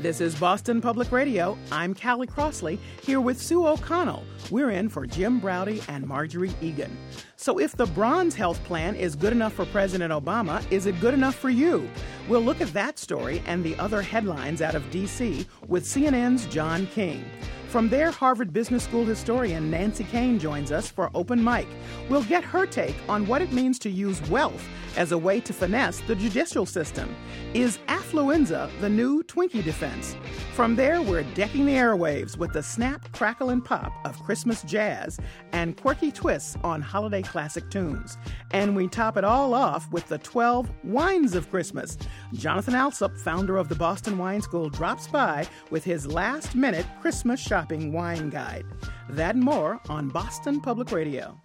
This is Boston Public Radio. I'm Callie Crossley, here with Sue O'Connell. We're in for Jim Braude and Marjorie Egan. So if the Bronze Health Plan is good enough for President Obama, is it good enough for you? We'll look at that story and the other headlines out of D.C. with CNN's John King. From there, Harvard Business School historian Nancy Kane joins us for Open Mic. We'll get her take on what it means to use wealth as a way to finesse the judicial system. Is affluenza the new Twinkie defense? From there, we're decking the airwaves with the snap, crackle, and pop of Christmas jazz and quirky twists on holiday classic tunes. And we top it all off with the 12 Wines of Christmas. Jonathan Alsop, founder of the Boston Wine School, drops by with his last-minute Christmas shopping wine guide. That and more on Boston Public Radio.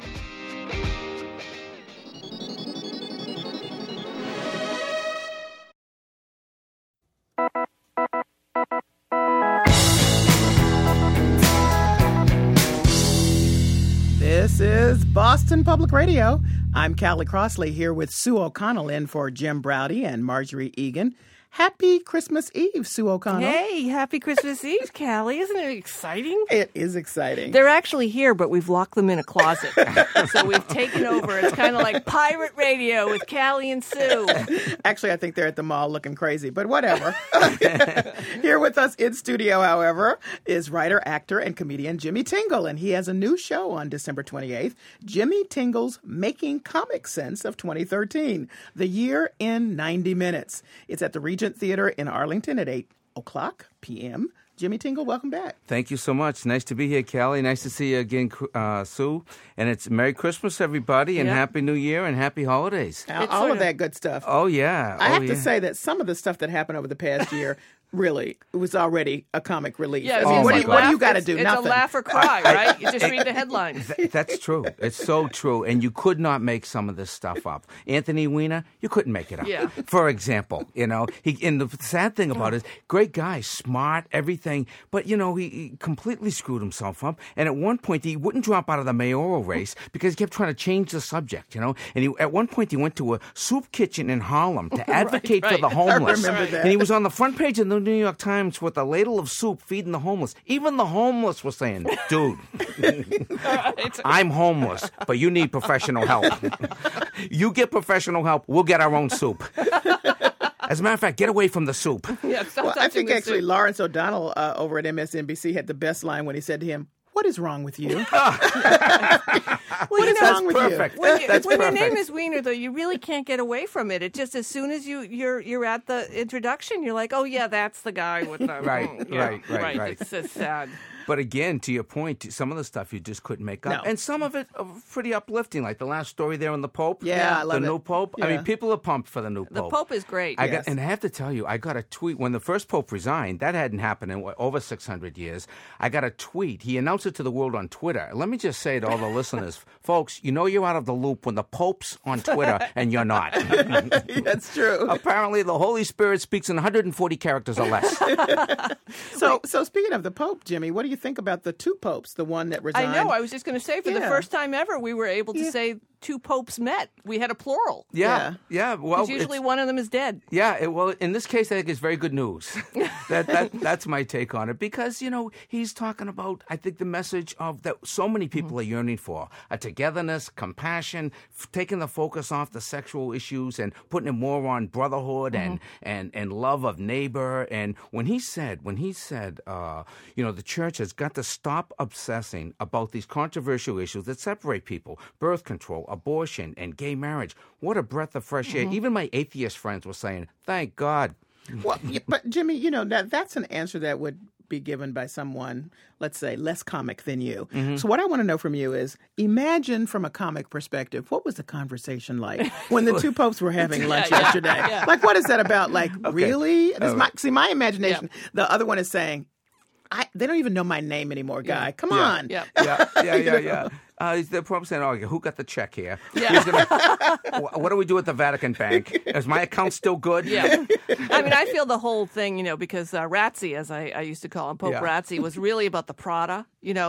This is Boston Public Radio. I'm Callie Crossley here with Sue O'Connell in for Jim Braude and Marjorie Egan. Happy Christmas Eve, Sue O'Connell. Hey, happy Christmas Eve, Callie. Isn't it exciting? It is exciting. They're actually here, but we've locked them in a closet. So we've taken over. It's kind of like pirate radio with Callie and Sue. Actually, I think they're at the mall looking crazy, but whatever. Here with us in studio, however, is writer, actor, and comedian Jimmy Tingle, and he has a new show on December 28th, Jimmy Tingle's Making Comic Sense of 2013, the year in 90 minutes. It's at the Regent Theater in Arlington at 8 o'clock p.m. Jimmy Tingle, welcome back. Thank you so much. Nice to be here, Callie. Nice to see you again, Sue. And it's Merry Christmas, everybody, and Happy New Year, and Happy Holidays. All of that good stuff. Oh, yeah. I have to say that some of the stuff that happened over the past year really, it was already a comic relief. Yeah, I mean, what do you got to do? It's Nothing. a laugh or cry, right? You just read the headlines. That's true. It's so true. And you could not make some of this stuff up. Anthony Weiner, you couldn't make it up. Yeah. For example, and the sad thing about it is, great guy, smart, everything, but, he completely screwed himself up. And at one point, he wouldn't drop out of the mayoral race because he kept trying to change the subject, And at one point, he went to a soup kitchen in Harlem to advocate for the homeless. I remember that. And he was on the front page of the New York Times with a ladle of soup feeding the homeless. Even the homeless were saying, dude, I'm homeless, but you need professional help. You get professional help, we'll get our own soup. As a matter of fact, get away from the soup. Yeah, well, I think actually Lawrence O'Donnell over at MSNBC had the best line when he said to him, "What is wrong with you?" What is wrong with you? When your name is Weiner, though, you really can't get away from it. It just as soon as you're at the introduction, you're like, oh yeah, that's the guy with the right. It's so sad. But again, to your point, some of the stuff you just couldn't make up. No. And some of it pretty uplifting, like the last story there on the Pope. Yeah, I love the it. new Pope. Yeah. I mean, people are pumped for the new Pope. The Pope is great. And I have to tell you, I got a tweet. When the first Pope resigned, that hadn't happened in over 600 years. I got a tweet. He announced it to the world on Twitter. Let me just say to all the listeners, folks, you're out of the loop when the Pope's on Twitter and you're not. That's true. Apparently, the Holy Spirit speaks in 140 characters or less. So speaking of the Pope, Jimmy, what do you think about the two popes, the one that resigned? I know. I was just going to say, for the first time ever, we were able to say two popes met. We had a plural. Yeah. Well, because usually one of them is dead. Yeah. Well, in this case, I think it's very good news. That's my take on it, because he's talking about, I think, the message of that so many people are yearning for: a togetherness, compassion, taking the focus off the sexual issues and putting it more on brotherhood and love of neighbor. And when he said, the church has got to stop obsessing about these controversial issues that separate people: birth control, abortion, and gay marriage. What a breath of fresh air. Even my atheist friends were saying, thank God. Well, but Jimmy, that's an answer that would be given by someone, let's say, less comic than you. So what I want to know from you is, imagine from a comic perspective, what was the conversation like when the two popes were having lunch yesterday? Yeah. Like, what is that about? Like, really? My imagination. Yeah. The other one is saying, they don't even know my name anymore, guy. Come on. Yeah. Yeah. They're probably saying, "Oh, who got the check here? Yeah. What do we do at the Vatican Bank? Is my account still good?" Yeah. I mean, I feel the whole thing, because Ratzi, as I used to call him, Pope Ratzi, was really about the Prada.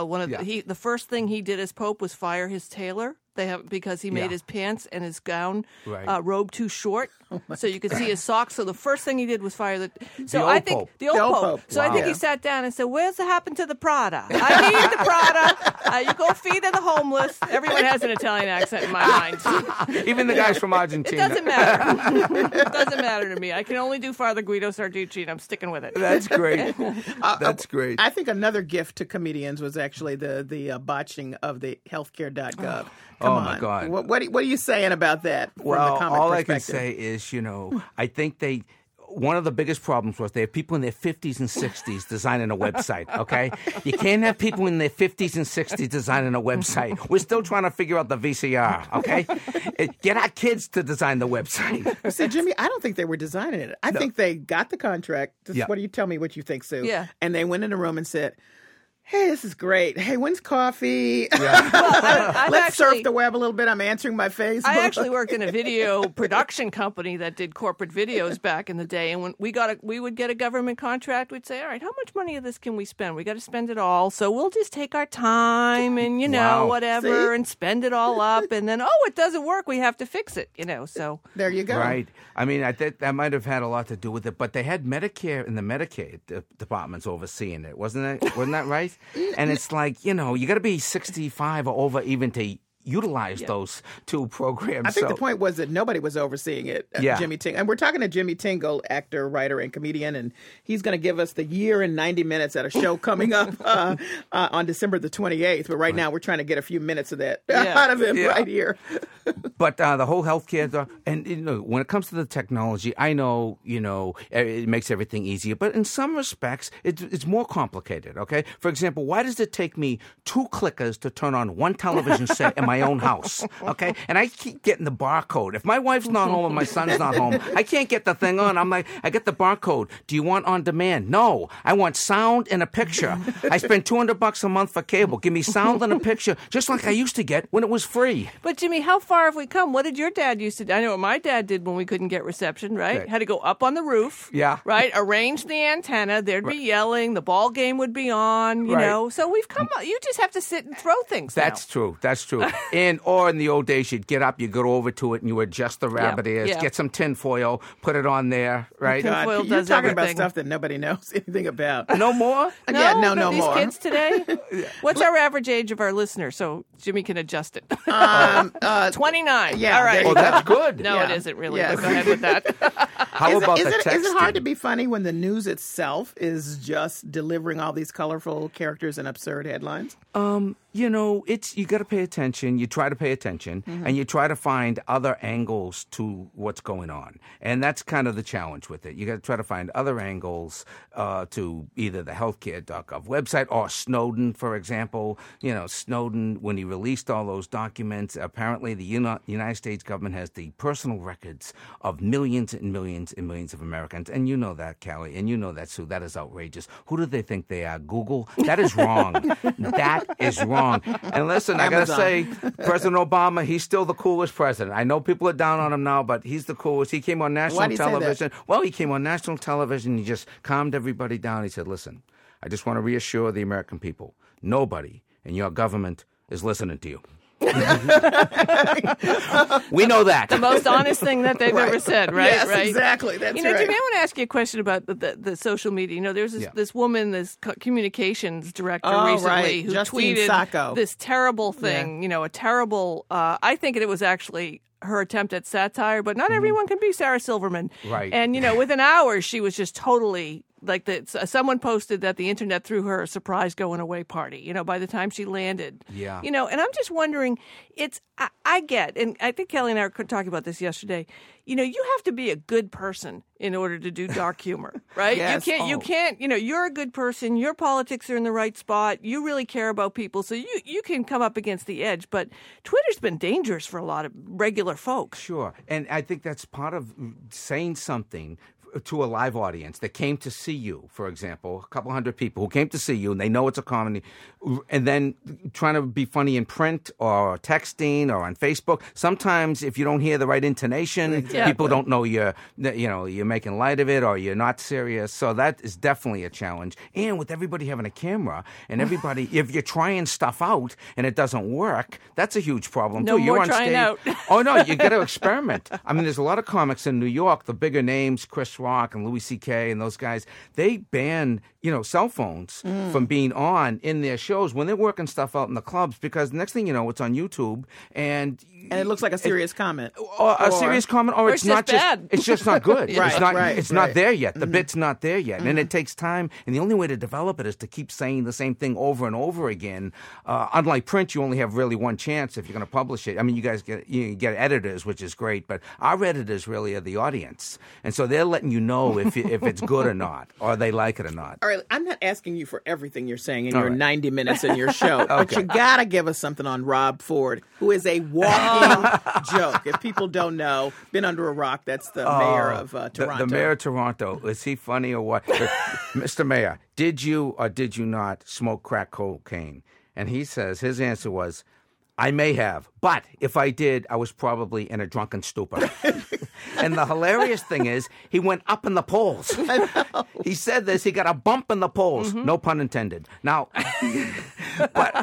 The first thing he did as Pope was fire his tailor. Because he made his pants and his gown robe too short, so you could see his socks. So the first thing he did was fire the. So I think Pope. the old Pope. So I think he sat down and said, "Where's the happened to the Prada? I need the Prada. You go feed the homeless." Everyone has an Italian accent in my mind. Even the guys from Argentina. It doesn't matter. It doesn't matter to me. I can only do Father Guido Sarducci, and I'm sticking with it. That's great. That's great. I think another gift to comedians was actually the botching of the healthcare.gov. Come on. My God. What are you saying about that from the comic all perspective? I can say is, I think one of the biggest problems was they have people in their 50s and 60s designing a website, okay? You can't have people in their 50s and 60s designing a website. We're still trying to figure out the VCR, okay? Get our kids to design the website. See, Jimmy, I don't think they were designing it. I think they got the contract. What do you tell me what you think, Sue? Yeah. And they went in the room and said, "Hey, this is great. Hey, when's coffee? Yeah. Let's surf the web a little bit. I'm answering my Facebook." I actually worked in a video production company that did corporate videos back in the day, and when we would get a government contract, we'd say, "All right, how much money of this can we spend? We got to spend it all, so we'll just take our time and whatever, and spend it all up, and then it doesn't work, we have to fix it, So there you go. Right. I mean, I think that might have had a lot to do with it, but they had Medicare and the Medicaid departments overseeing it, wasn't that right? And it's like, you got to be 65 or over even to utilize those two programs. I think the point was that nobody was overseeing it. Jimmy Tingle. And we're talking to Jimmy Tingle, actor, writer, and comedian, and he's going to give us the year in 90 minutes at a show coming up on December the 28th. But right now we're trying to get a few minutes of that out of him right here. But the whole healthcare, and when it comes to the technology, I know, it makes everything easier. But in some respects, it's more complicated, okay? For example, why does it take me 2 clickers to turn on one television set in my own house, okay? And I keep getting the barcode. If my wife's not home and my son's not home, I can't get the thing on. I'm like, I get the barcode. Do you want on demand? No. I want sound and a picture. I spend $200 a month for cable. Give me sound and a picture, just like I used to get when it was free. But Jimmy, how far have we come? What did your dad used to do? I know what my dad did when we couldn't get reception, right? Had to go up on the roof, right? Arrange the antenna. There'd be yelling. The ball game would be on, you know. So we've come up. You just have to sit and throw things That's true. Or in the old days, you'd get up, you go over to it, and you adjust the rabbit ears, get some tinfoil, put it on there, right? God, you're talking about stuff that nobody knows anything about. No more? No these more. Kids today? What's our average age of our listeners? So Jimmy can adjust it. 29. Yeah. All right. Oh, that's good. No, it isn't really. Go ahead with that. How about the texting? Is it hard to be funny when the news itself is just delivering all these colorful characters and absurd headlines? You got to pay attention. You try to pay attention, and you try to find other angles to what's going on. And that's kind of the challenge with it. You got to try to find other angles to either the healthcare.gov website or Snowden, for example. Snowden, when he released all those documents, apparently the United States government has the personal records of millions and millions and millions of Americans. And you know that, Callie, and you know that, Sue. That is outrageous. Who do they think they are? Google? That is wrong. That is wrong. And listen, I got to say, President Obama, he's still the coolest president. I know people are down on him now, but he's the coolest. He came on national television. Well, he came on national television. He just calmed everybody down. He said, listen, I just want to reassure the American people, nobody in your government is listening to you. We know that. The most honest thing that they've ever said, right? Yes, right? Exactly. That's right. Jimmy, I want to ask you a question about the social media. There's this woman, this communications director recently who Justine tweeted Sacco. this terrible thing, a terrible, I think it was actually her attempt at satire, but not everyone can be Sarah Silverman. Right. And, within hours, she was just totally... someone posted that the internet threw her a surprise going away party, by the time she landed. Yeah. And I'm just wondering, I get, and I think Kelly and I were talking about this yesterday, you have to be a good person in order to do dark humor, right? Yes. You can't, you're a good person, your politics are in the right spot, you really care about people, so you can come up against the edge, but Twitter's been dangerous for a lot of regular folks. Sure. And I think that's part of saying something to a live audience that came to see you, for example, a couple hundred people who came to see you and they know it's a comedy, and then trying to be funny in print or texting or on Facebook. Sometimes if you don't hear the right intonation, people don't know you're making light of it or you're not serious. So that is definitely a challenge. And with everybody having a camera and everybody, if you're trying stuff out and it doesn't work, that's a huge problem too. You're on trying stage. Out. Oh no, you got to experiment. I mean, there's a lot of comics in New York, the bigger names, Chris Rock and Louis C.K. and those guys, they ban, cell phones from being on in their shows when they're working stuff out in the clubs, because the next thing you know, it's on YouTube and it looks like a serious comment. Or a serious comment, or it's not bad. It's just not good. It's not there yet. The Mm-hmm. bit's not there yet. And it takes time. And the only way to develop it is to keep saying the same thing over and over again. Unlike print, you only have really one chance if you're going to publish it. I mean, you guys get editors, which is great, but our editors really are the audience. And so they're letting you know if it's good or not, or they like it or not. All right, I'm not asking you for everything you're saying in your 90 minutes in your show, but you got to give us something on Rob Ford, who is a walking joke. If people don't know, been under a rock, that's the mayor of Toronto. The mayor of Toronto. Is he funny or what? Mr. Mayor, did you or did you not smoke crack cocaine? And he says his answer was, I may have, but if I did, I was probably in a drunken stupor. And the hilarious thing is, he went up in the polls. He said this, he got a bump in the polls, no pun intended. Now, but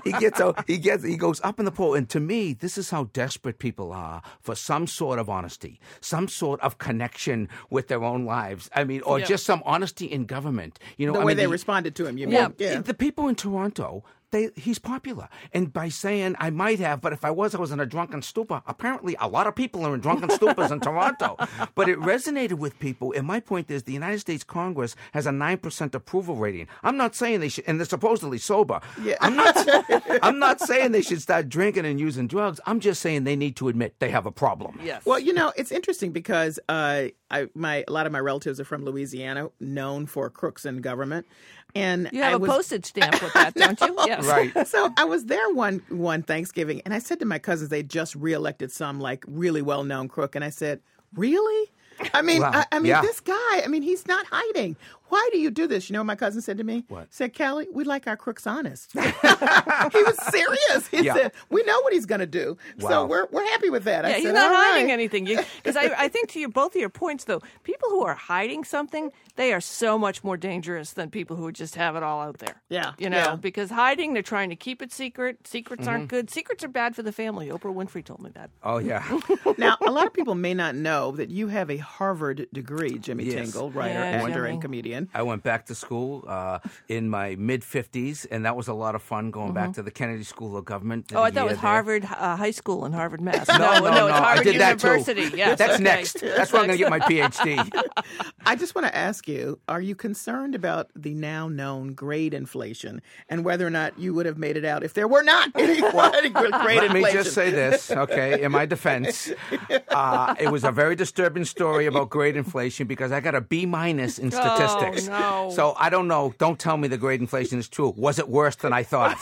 he goes up in the poll, and to me, this is how desperate people are for some sort of honesty, some sort of connection with their own lives. I mean, or just some honesty in government. The way they responded to him, you mean? Yeah. The people in Toronto, he's popular. And by saying, I might have, but if I was in a drunken stupor, apparently a lot of people are in drunken stupors in Toronto. But it resonated with people. And my point is, the United States Congress has a 9% approval rating. I'm not saying they should, and they're supposedly sober. Yeah. I'm not saying they should start drinking and using drugs. I'm just saying they need to admit they have a problem. Yes. Well, it's interesting because a lot of my relatives are from Louisiana, known for crooks in government. And you have a postage stamp with that, don't you? Yes. Right. So I was there one Thanksgiving, and I said to my cousins, they just reelected some really well-known crook, and I said, really? I mean, wow. This guy, he's not hiding. Why do you do this? You know what my cousin said to me? What? He said, Callie, we like our crooks honest. He was serious. He said, we know what he's going to do. Wow. So we're happy with that. I said, he's not hiding anything. Because I think to both of your points, though, people who are hiding something, they are so much more dangerous than people who just have it all out there. Yeah. Because hiding, they're trying to keep it secret. Secrets aren't good. Secrets are bad for the family. Oprah Winfrey told me that. Oh, yeah. Now, a lot of people may not know that you have a Harvard degree, Jimmy Tingle, writer, actor, and comedian. I went back to school in my mid-50s, and that was a lot of fun going back to the Kennedy School of Government. I thought it was Harvard High School and Harvard Mass. No, it's Harvard I did that University. Too. Yes, That's next. That's where I'm going to get my PhD. I just want to ask you, are you concerned about the now known grade inflation and whether or not you would have made it out if there were not any grade inflation? Let me just say this, okay, in my defense. It was a very disturbing story about grade inflation because I got a B- in statistics. Oh, no. So I don't know. Don't tell me the grade inflation is true. Was it worse than I thought?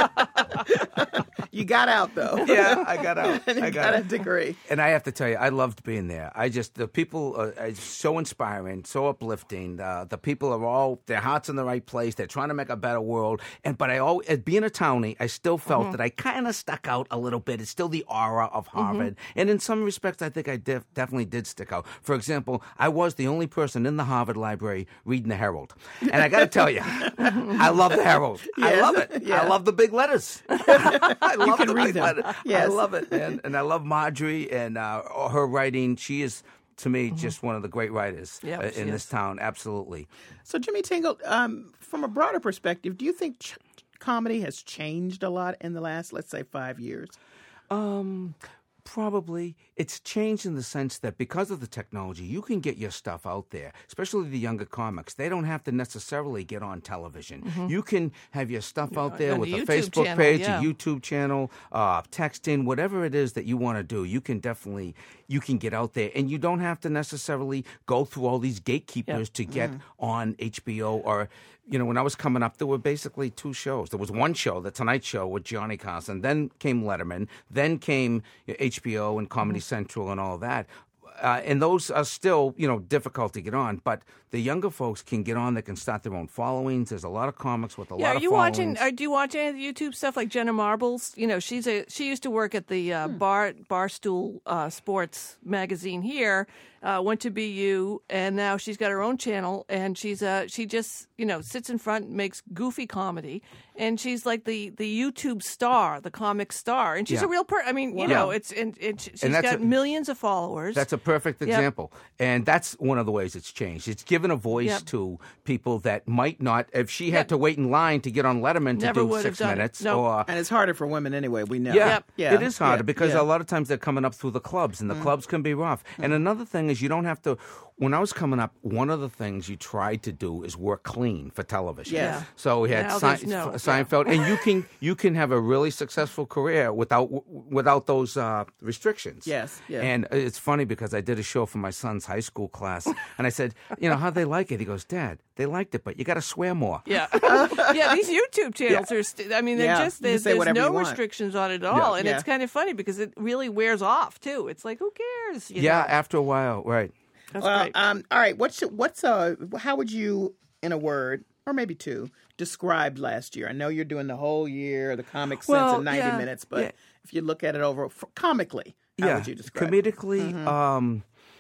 You got out, though. Yeah, I got out. I got a degree. And I have to tell you, I loved being there. The people are so inspiring, so uplifting. The people are all, their heart's in the right place. They're trying to make a better world. But I always, as being a townie, I still felt that I kind of stuck out a little bit. It's still the aura of Harvard. And in some respects, I think I definitely did stick out. For example, I was the only person in the Harvard Library reading the Herald. And I got to tell you, I love the Herald. Yes. I love it. Yeah. I love the big letters. I love the big letters. Yes. I love it, man. And I love Marjorie and her writing. She is, to me, just one of the great writers in this town. Absolutely. So, Jimmy Tingle, from a broader perspective, do you think comedy has changed a lot in the last, let's say, 5 years? Probably. It's changed in the sense that because of the technology, you can get your stuff out there, especially the younger comics. They don't have to necessarily get on television. You can have your stuff out there with a Facebook channel, page, a YouTube channel, texting, whatever it is that you want to do. You can get out there. And you don't have to necessarily go through all these gatekeepers to get on HBO or... when I was coming up, there were basically two shows. There was one show, The Tonight Show with Johnny Carson. Then came Letterman. Then came HBO and Comedy Central and all that. and those are still, difficult to get on. But the younger folks can get on. They can start their own followings. There's a lot of comics with a lot of followings. Do you watch any of the YouTube stuff like Jenna Marbles? She used to work at the Barstool Sports magazine here. Went to BU, and now she's got her own channel, and she just sits in front, makes goofy comedy, and she's like the YouTube star, the comic star, and she's a real person. I mean, she's got millions of followers. That's a perfect example, and that's one of the ways it's changed. It's given a voice to people that might not, if she had to wait in line to get on Letterman to do 6 minutes, and it's harder for women anyway. We know. It is harder because a lot of times they're coming up through the clubs, and the clubs can be rough. And another thing is you don't have to. When I was coming up, one of the things you tried to do is work clean for television. Yeah. So we had Seinfeld, and you can have a really successful career without those restrictions. Yes. Yeah. And it's funny because I did a show for my son's high school class, and I said, how'd they like it? He goes, Dad, they liked it, but you got to swear more. Yeah. These YouTube channels are. There's no restrictions on it at all, and it's kind of funny because it really wears off too. It's like, who cares? After a while, right. That's great. All right. How would you, in a word or maybe two, describe last year? I know you're doing the whole year, the Comic Sense in 90 minutes, but if you look at it over comically, how would you describe it? Comedically,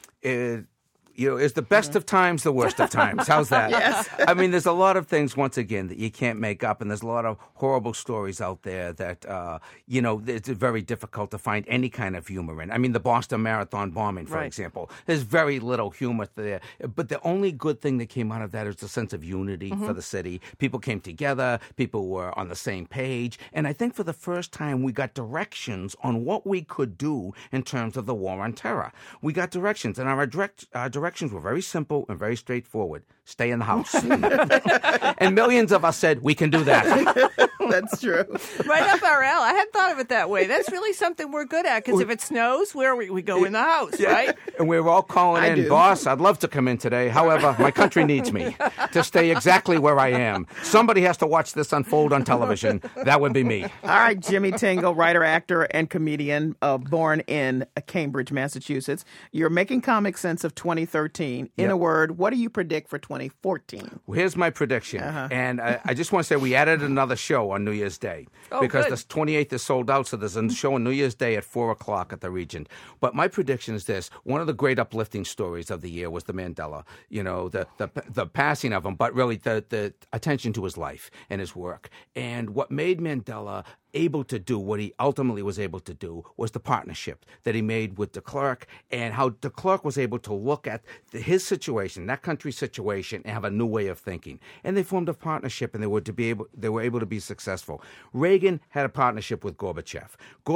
it's the best of times, the worst of times. How's that? Yes. I mean, there's a lot of things, once again, that you can't make up, and there's a lot of horrible stories out there that, it's very difficult to find any kind of humor in. I mean, the Boston Marathon bombing, for example. There's very little humor there. But the only good thing that came out of that is the sense of unity for the city. People came together. People were on the same page. And I think for the first time, we got directions on what we could do in terms of the war on terror. We got directions, and our directions were very simple and very straightforward. Stay in the house. And millions of us said, we can do that. That's true. Right up our alley. I hadn't thought of it that way. That's really something we're good at, because if it snows, we go in the house, right? And we're all calling in, boss, I'd love to come in today. However, my country needs me to stay exactly where I am. Somebody has to watch this unfold on television. That would be me. All right, Jimmy Tingle, writer, actor, and comedian, born in Cambridge, Massachusetts. You're making Comic Sense of 2013. In a word, what do you predict for 2014? Well, here's my prediction. And I just want to say we added another show on New Year's Day because the 28th is sold out, so there's a show on New Year's Day at 4 o'clock at the Regent. But my prediction is this. One of the great uplifting stories of the year was the Mandela, the passing of him, but really the attention to his life and his work. And what made Mandela able to do what he ultimately was able to do was the partnership that he made with de Klerk, and how de Klerk was able to look at his situation, that country's situation, and have a new way of thinking. And they formed a partnership, and they were able to be successful. Reagan had a partnership with Gorbachev.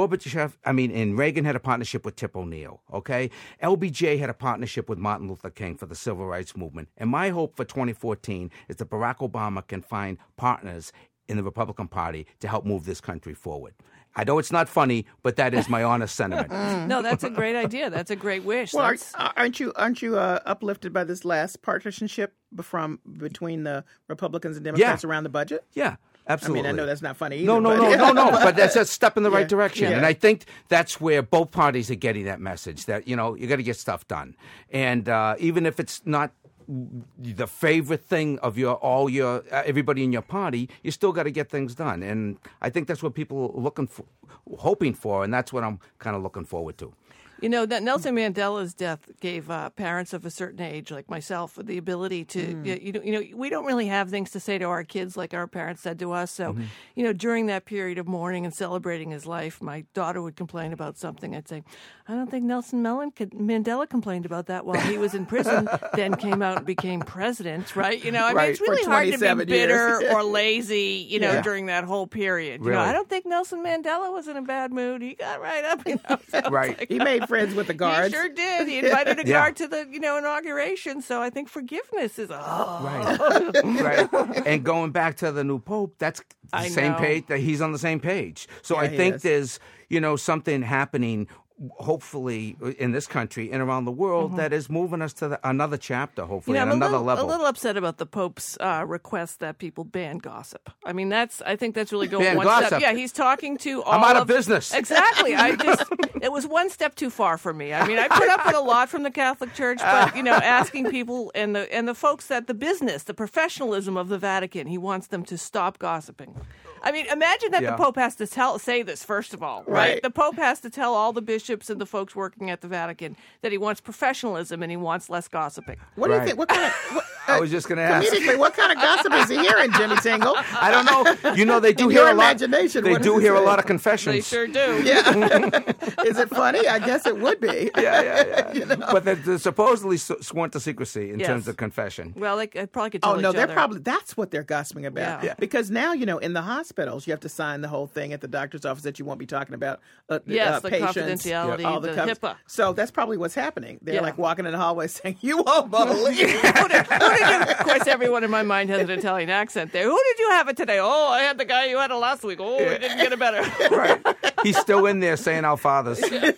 And Reagan had a partnership with Tip O'Neill, okay? LBJ had a partnership with Martin Luther King for the Civil Rights Movement. And my hope for 2014 is that Barack Obama can find partners in the Republican Party to help move this country forward. I know it's not funny, but that is my honest sentiment. No, that's a great idea. That's a great wish. Well, aren't you uplifted by this last partisanship between the Republicans and Democrats around the budget? Yeah. Absolutely. I mean, I know that's not funny either. No. But that's a step in the right direction. Yeah. And I think that's where both parties are getting that message that, you got to get stuff done. And even if it's not the favorite thing of everybody in your party, you still got to get things done. And I think that's what people are hoping for, and that's what I'm kind of looking forward to. That Nelson Mandela's death gave parents of a certain age, like myself, the ability to, we don't really have things to say to our kids like our parents said to us. So, during that period of mourning and celebrating his life, my daughter would complain about something. I'd say, I don't think Nelson Mandela complained about that while he was in prison, then came out and became president, right? I mean, it's really hard to be bitter or lazy, during that whole period. Really? I don't think Nelson Mandela was in a bad mood. He got right up, So right. He made friends with the guards. He sure did. He invited a guard to the, inauguration. So I think forgiveness is right. And going back to the new pope, that's the same page. That he's on the same page. So I think there's something happening hopefully in this country and around the world that is moving us to another chapter, hopefully, I'm another level. A little upset about the Pope's request that people ban gossip. I mean, I think that's really going one gossip. step. Yeah, he's talking to all I'm out of business. Exactly. It was one step too far for me. I mean, I put up with a lot from the Catholic Church, but asking people and the folks that the business, the professionalism of the Vatican, he wants them to stop gossiping. I mean, imagine that the Pope has to say this, first of all, right? The Pope has to tell all the bishops and the folks working at the Vatican that he wants professionalism and he wants less gossiping. What do you think? What kind of... I was just going to ask. Comedically, what kind of gossip is he hearing, Jimmy Tingle? I don't know. They do hear a lot. They do hear a lot of confessions. They sure do. Yeah. Is it funny? I guess it would be. Yeah. But they're supposedly sworn to secrecy in terms of confession. Well, they probably could tell each other. they're probably, that's what they're gossiping about. Yeah. Because now, in the hospitals, you have to sign the whole thing at the doctor's office that you won't be talking about the patients, confidentiality, all the HIPAA. So that's probably what's happening. They're like walking in the hallway saying, "You won't believe." Of course, everyone in my mind has an Italian accent there. Who did you have it today? Oh, I had the guy you had it last week. Oh, he didn't get it better. Right. He's still in there saying our fathers.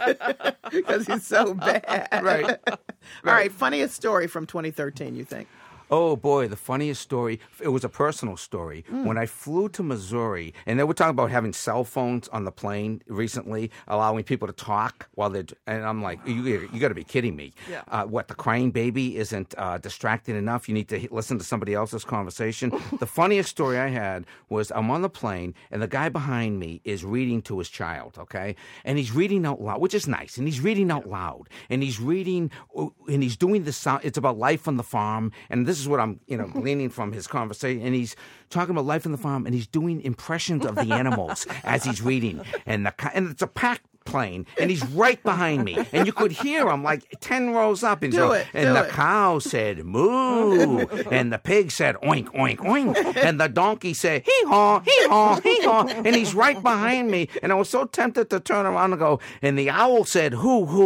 Because he's so bad. Right. All right, funniest story from 2013, you think? Oh, boy, the funniest story. It was a personal story. When I flew to Missouri, and they were talking about having cell phones on the plane recently, allowing people to talk while they're... And I'm like, you got to be kidding me. Yeah. What, the crying baby isn't distracting enough? You need to listen to somebody else's conversation? The funniest story I had was I'm on the plane, and the guy behind me is reading to his child, okay? And he's reading out loud, which is nice. And he's reading out loud. And he's reading, and he's doing the sound. It's about life on the farm. And this is what I'm, gleaning from his conversation. And he's talking about life on the farm, and he's doing impressions of the animals as he's reading. And it's a packed plane, and he's right behind me, and you could hear him like 10 rows up. And the cow said moo, and the pig said oink oink oink, and the donkey said hee haw hee haw hee haw, and he's right behind me. And I was so tempted to turn around and go, and the owl said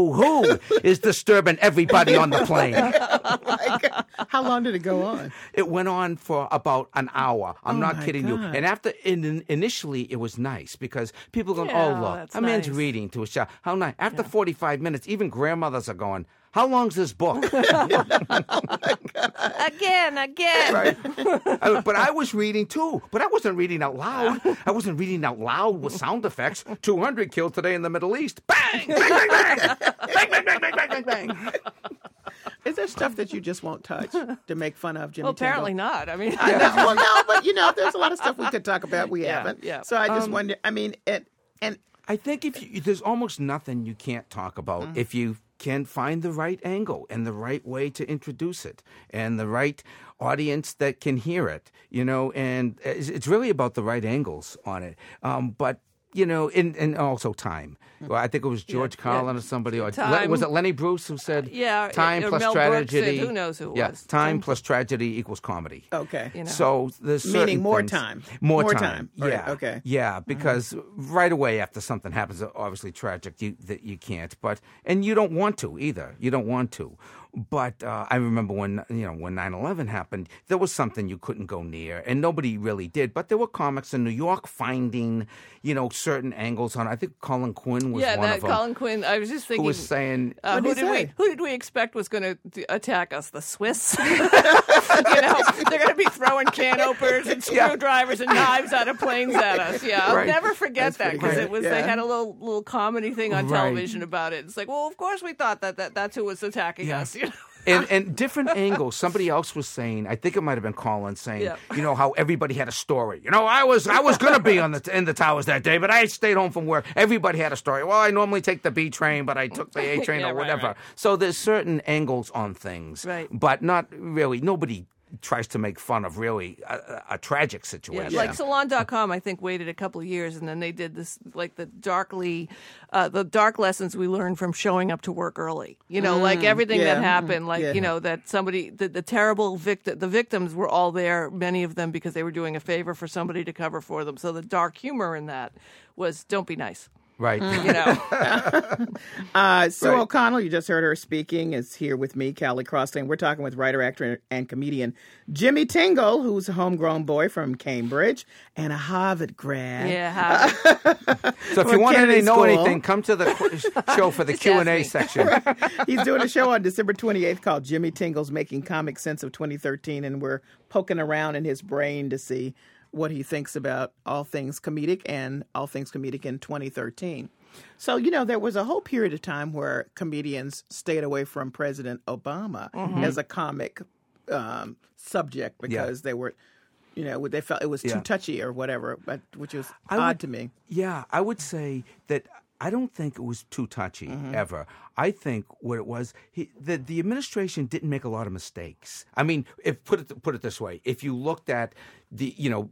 who is disturbing everybody on the plane. Oh my God. How long did it go on? It went on for about an hour. I'm not kidding you. And initially it was nice because people go, oh look, a man's reading to a child. How nice. After 45 minutes, even grandmothers are going, how long's this book? Again. Right. But I was reading too. But I wasn't reading out loud. I wasn't reading out loud with sound effects. 200 killed today in the Middle East. Bang! Bang, bang, bang! Bang, bang, bang, bang, bang, bang, bang. Is there stuff that you just won't touch to make fun of Jimmy Well, apparently Tingle? Not. I mean, I know. Well, no, but there's a lot of stuff we could talk about. We haven't. Yeah. So I just wonder. I mean, and I think there's almost nothing you can't talk about if you can find the right angle and the right way to introduce it and the right audience that can hear it. And it's really about the right angles on it. But and also time. Well, I think it was George Carlin or somebody. Or was it Lenny Bruce who said, time plus Mel tragedy. Who knows who it was? Time plus tragedy equals comedy. Okay. So there's meaning more things, time. More time. Right. Yeah. Okay. Yeah, because right away after something happens, obviously tragic, that you can't. And you don't want to either. You don't want to. But I remember when 9/11 happened, there was something you couldn't go near, and nobody really did. But there were comics in New York finding, certain angles on. I think Colin Quinn was one of them. Colin Quinn. I was just thinking. Who was saying? Who did we expect was going to attack us? The Swiss. They're going to be throwing can openers and screwdrivers and knives out of planes at us. Yeah, I'll never forget that because it was. They had a little comedy thing on television about it. It's like, well, of course we thought that's who was attacking us. And different angles. Somebody else was saying, I think it might have been Colin saying, how everybody had a story. I was going to be in the towers that day, but I stayed home from work. Everybody had a story. Well, I normally take the B train, but I took the A train or whatever. Right. So there's certain angles on things, but not really. Nobody tries to make fun of really a tragic situation. Yeah, like Salon.com, I think, waited a couple of years, and then they did this, like the dark lessons we learned from showing up to work early. Like everything that happened, that somebody, the terrible the victims were all there, many of them because they were doing a favor for somebody to cover for them. So the dark humor in that was, don't be nice. Right. You know. Sue O'Connell, you just heard her speaking, is here with me, Callie Crossley, and we're talking with writer, actor, and comedian Jimmy Tingle, who's a homegrown boy from Cambridge and a Harvard grad. Yeah, Harvard. So if you want to know anything, come to the show for the Q&A section. He's doing a show on December 28th called Jimmy Tingle's Making Comic Sense of 2013, and we're poking around in his brain to see what he thinks about all things comedic and all things comedic in 2013. So, there was a whole period of time where comedians stayed away from President Obama as a comic subject because they were, they felt it was too touchy or whatever, which was odd to me. Yeah, I would say that I don't think it was too touchy ever. I think what it was, the administration didn't make a lot of mistakes. I mean, put it this way: if you looked at the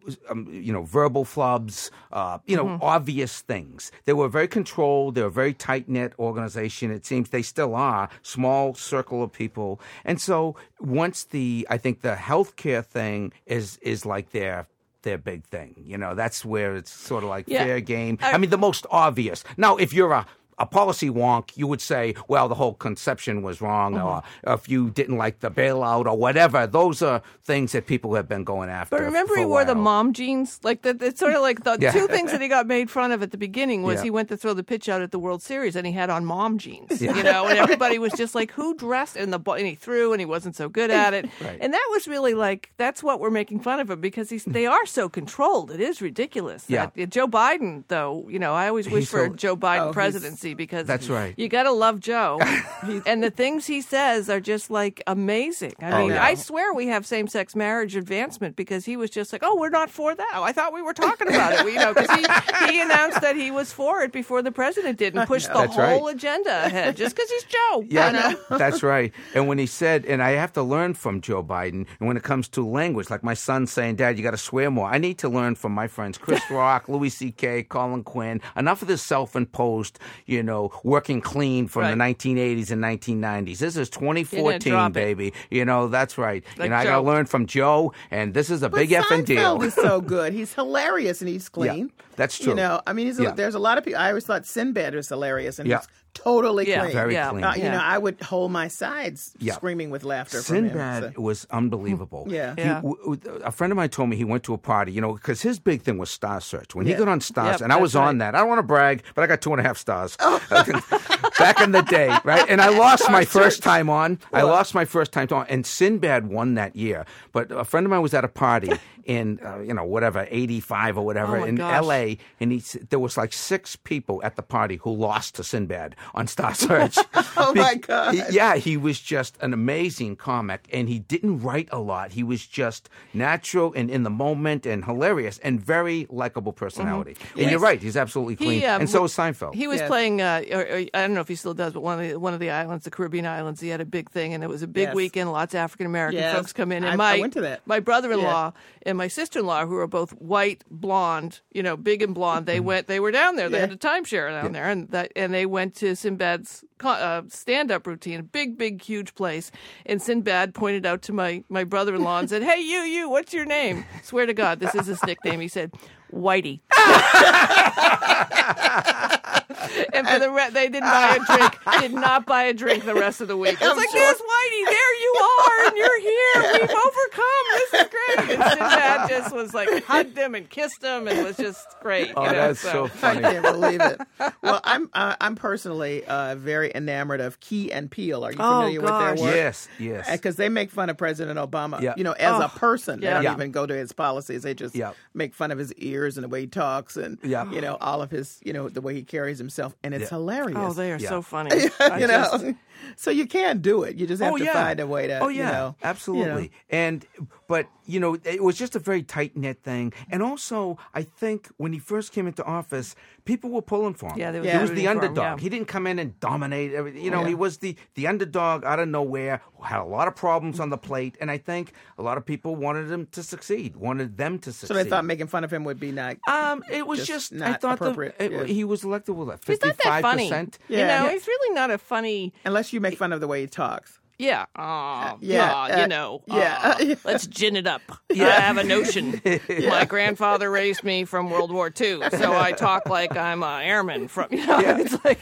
verbal flubs, obvious things, they were very controlled. They were a very tight knit organization. It seems they still are, small circle of people. And so once I think the healthcare thing is like their big thing. That's where it's sort of like fair game. I mean, the most obvious. Now, if you're a policy wonk, you would say, well, the whole conception was wrong, or if you didn't like the bailout or whatever. Those are things that people have been going after. But remember, he wore the mom jeans? Like it's sort of like the two things that he got made fun of at the beginning was he went to throw the pitch out at the World Series and he had on mom jeans, and everybody was just like, who dressed in the ball? And he threw and he wasn't so good at it. Right. And that was really that's what we're making fun of him because they are so controlled. It is ridiculous. Yeah. Joe Biden, though, I always wish for a Joe Biden presidency. Because that's right. You got to love Joe. And the things he says are just amazing. I mean, I swear we have same-sex marriage advancement because he was just like, oh, we're not for that. I thought we were talking about it. Because he announced that he was for it before the president did and pushed the whole agenda ahead just because he's Joe. Yeah, that's right. And when he said, and I have to learn from Joe Biden, and when it comes to language, like my son saying, Dad, you got to swear more. I need to learn from my friends Chris Rock, Louis C.K., Colin Quinn. Enough of this self-imposed, working clean from the 1980s and 1990s. This is 2014, baby. That's right. I got to learn from Joe, and this is a big effing deal. Seinfeld is so good. He's hilarious, and he's clean. Yeah, that's true. I mean, there's a lot of people. I always thought Sinbad was hilarious, and he's totally clean. Very clean. I would hold my sides screaming with laughter from him. Sinbad was unbelievable. A friend of mine told me he went to a party, because his big thing was Star Search. When he got on Stars, and I was on that. I don't want to brag, but I got 2.5 stars. Back in the day, right? And I lost my first time on. And Sinbad won that year. But a friend of mine was at a party in, 85 or whatever in L.A., and there was 6 people at the party who lost to Sinbad on Star Search. My God. He was just an amazing comic, and he didn't write a lot. He was just natural and in the moment and hilarious and very likable personality. And you're right, he's absolutely clean. And so is Seinfeld. He was playing, I don't know if he still does, but one of the islands, the Caribbean islands, he had a big thing, and it was a big weekend. Lots of African-American folks come in. And I went to that. My brother-in-law and my sister-in-law, who are both white, blonde, big and blonde, they were down there. They had a timeshare down there, and they went to Sinbad's stand-up routine, a big, huge place. And Sinbad pointed out to my brother-in-law and said, "Hey, you, what's your name?" Swear to God, this is his nickname. He said, "Whitey." And for they didn't buy a drink. Did not buy a drink the rest of the week. It was like, "There's Whitey. There you are, and you're here. We've overcome. This is great." And Sinbad just was hugged him and kissed him, and was just great. That's so funny. I can't believe it. Well, I'm personally very enamored of Key and Peele. Are you familiar with their work? Yes. Because they make fun of President Obama. As a person, they don't even go to his policies. They just make fun of his ears and the way he talks, and all of his, the way he carries himself, and it's hilarious. Oh, they are so funny. So you can't do it. You just have to find a way to. Absolutely. But it was just a very tight knit thing. And also, I think when he first came into office, people were pulling for him. He was the underdog. He didn't come in and dominate everything. He was the underdog out of nowhere, had a lot of problems on the plate. And I think a lot of people wanted them to succeed. So they thought making fun of him would be not. It was just not I thought appropriate. He was elected with 55%. He's not that funny. He's really not a funny. Unless you make fun of the way he talks. Yeah. Let's gin it up. Yeah. I have a notion. My grandfather raised me from World War II, so I talk like I'm an airman from, it's like.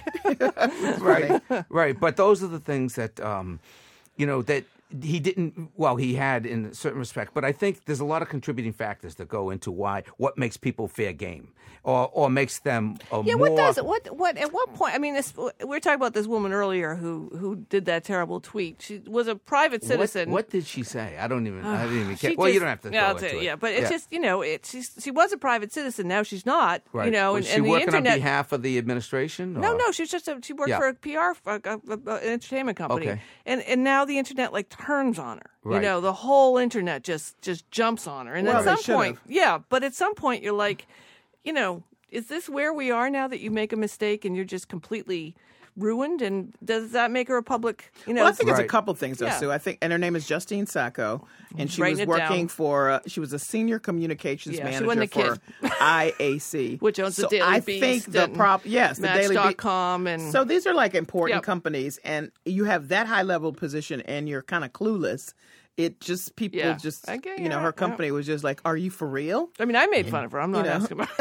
Right. But those are the things that, that he didn't, he had in a certain respect. But I think there's a lot of contributing factors that go into what makes people fair game or makes them more. What at what point? I mean, we were talking about this woman earlier who did that terrible tweet. She was a private citizen. What did she say? I didn't even care. Well, you don't have to go into it. Yeah, but it's just, she was a private citizen. Now she's not, right. Was she working on behalf of the administration? Or? No, she worked for a PR, an entertainment company. Okay. And now the internet turns on her. Right. The whole internet just jumps on her. And at some point, but at some point you're like, is this where we are now that you make a mistake and you're just completely ruined? And does that make her a public, Well, I think it's a couple things, though, Sue. I think, and her name is Justine Sacco, and she was working for, she was a senior communications manager for IAC. Which owns the Daily Beast. The Daily Beast. Match.com. And so these are important companies, and you have that high-level position, and you're kind of clueless. It just, her company was just like, are you for real? I mean, I made fun of her. I'm not asking about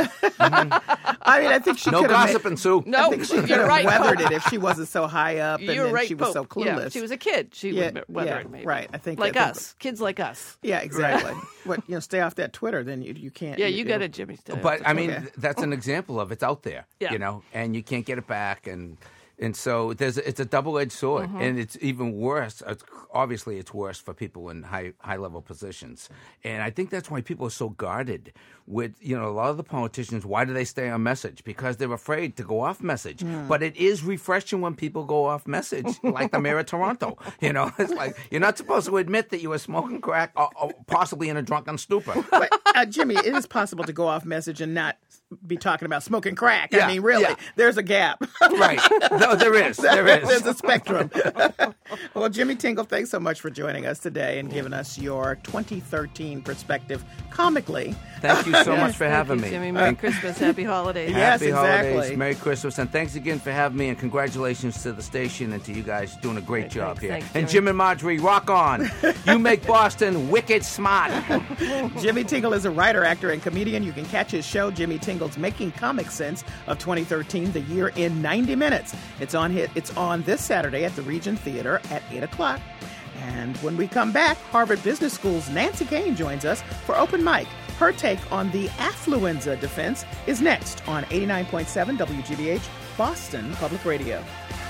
I mean, I think she could have... No gossiping, Sue. No, I think she could have weathered it if she wasn't so high up and she was so clueless. Yeah, she was a kid. She would weather it, maybe. Right, I think... Kids like us. Yeah, exactly. Stay off that Twitter, then you can't... Yeah, you got it, Jimmy. But, I mean, that's an example of it's out there, and you can't get it back, and so it's a double-edged sword, and it's even worse. Obviously, it's worse for people in high-level positions, and I think that's why people are so guarded with a lot of the politicians. Why do they stay on message? Because they're afraid to go off message. But it is refreshing when people go off message, like the mayor of Toronto. It's like you're not supposed to admit that you were smoking crack or possibly in a drunken stupor. But Jimmy, it is possible to go off message and not be talking about smoking crack. I mean, really, there's a gap. Right. No, there is. There's a spectrum. Well, Jimmy Tingle, thanks so much for joining us today and giving us your 2013 perspective comically. Thank you so much for having me. Jimmy, Merry Christmas. Happy holidays. Yes, Happy exactly. holidays. Merry Christmas. And thanks again for having me. And congratulations to the station and to you guys doing a great job here. Thanks, and Jim and Marjorie, rock on. You make Boston wicked smart. Jimmy Tingle is a writer, actor, and comedian. You can catch his show, Jimmy Tingle's Making Comic Sense of 2013, the year in 90 minutes. It's on this Saturday at the Regent Theater at 8 o'clock. And when we come back, Harvard Business School's Nancy Kane joins us for Open Mic. Her take on the affluenza defense is next on 89.7 WGBH, Boston Public Radio.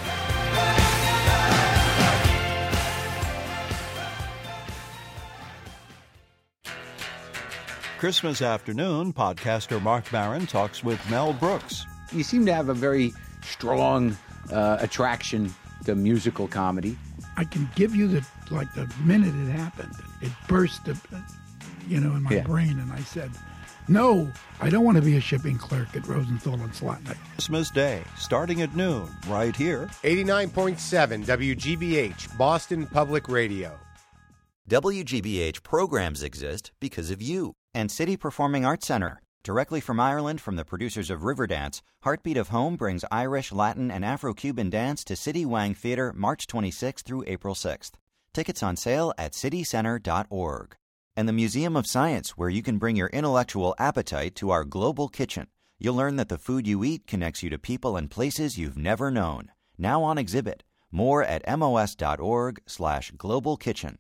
Christmas afternoon, podcaster Mark Maron talks with Mel Brooks. You seem to have a very strong attraction to musical comedy. I can give you the minute it happened, it burst, in my brain, and I said, no, I don't want to be a shipping clerk at Rosenthal and Slotnick. Christmas Day, starting at noon, right here. 89.7 WGBH, Boston Public Radio. WGBH programs exist because of you and City Performing Arts Center. Directly from Ireland, from the producers of Riverdance, Heartbeat of Home brings Irish, Latin, and Afro-Cuban dance to City Wang Theater March 26th through April 6th. Tickets on sale at citycenter.org. And the Museum of Science, where you can bring your intellectual appetite to our global kitchen. You'll learn that the food you eat connects you to people and places you've never known. Now on exhibit. More at mos.org/global kitchen.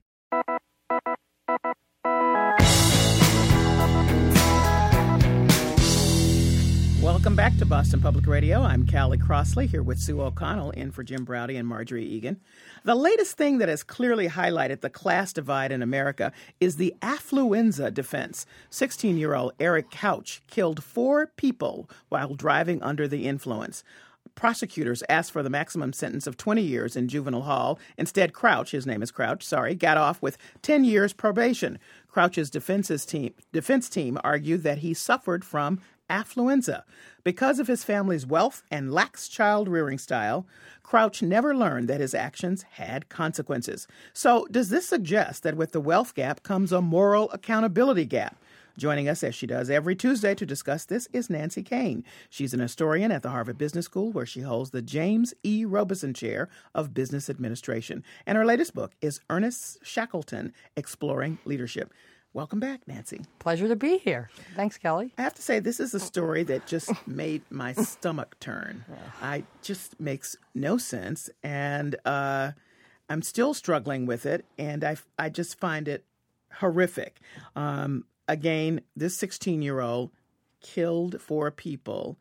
Welcome back to Boston Public Radio. I'm Callie Crossley here with Sue O'Connell in for Jim Browdy and Marjorie Egan. The latest thing that has clearly highlighted the class divide in America is the affluenza defense. 16-year-old Eric Couch killed 4 people while driving under the influence. Prosecutors asked for the maximum sentence of 20 years in juvenile hall. Instead, Crouch, his name is Crouch, got off with 10 years probation. Crouch's defense team argued that he suffered from affluenza. Because of his family's wealth and lax child-rearing style, Crouch never learned that his actions had consequences. So does this suggest that with the wealth gap comes a moral accountability gap? Joining us as she does every Tuesday to discuss this is Nancy Kane. She's an historian at the Harvard Business School, where she holds the James E. Robeson Chair of Business Administration. And her latest book is Ernest Shackleton, Exploring Leadership. Welcome back, Nancy. Pleasure to be here. Thanks, Kelly. I have to say, this is a story that just made my stomach turn. It just makes no sense, and I'm still struggling with it, and I just find it horrific. Again, this 16-year-old killed 4 people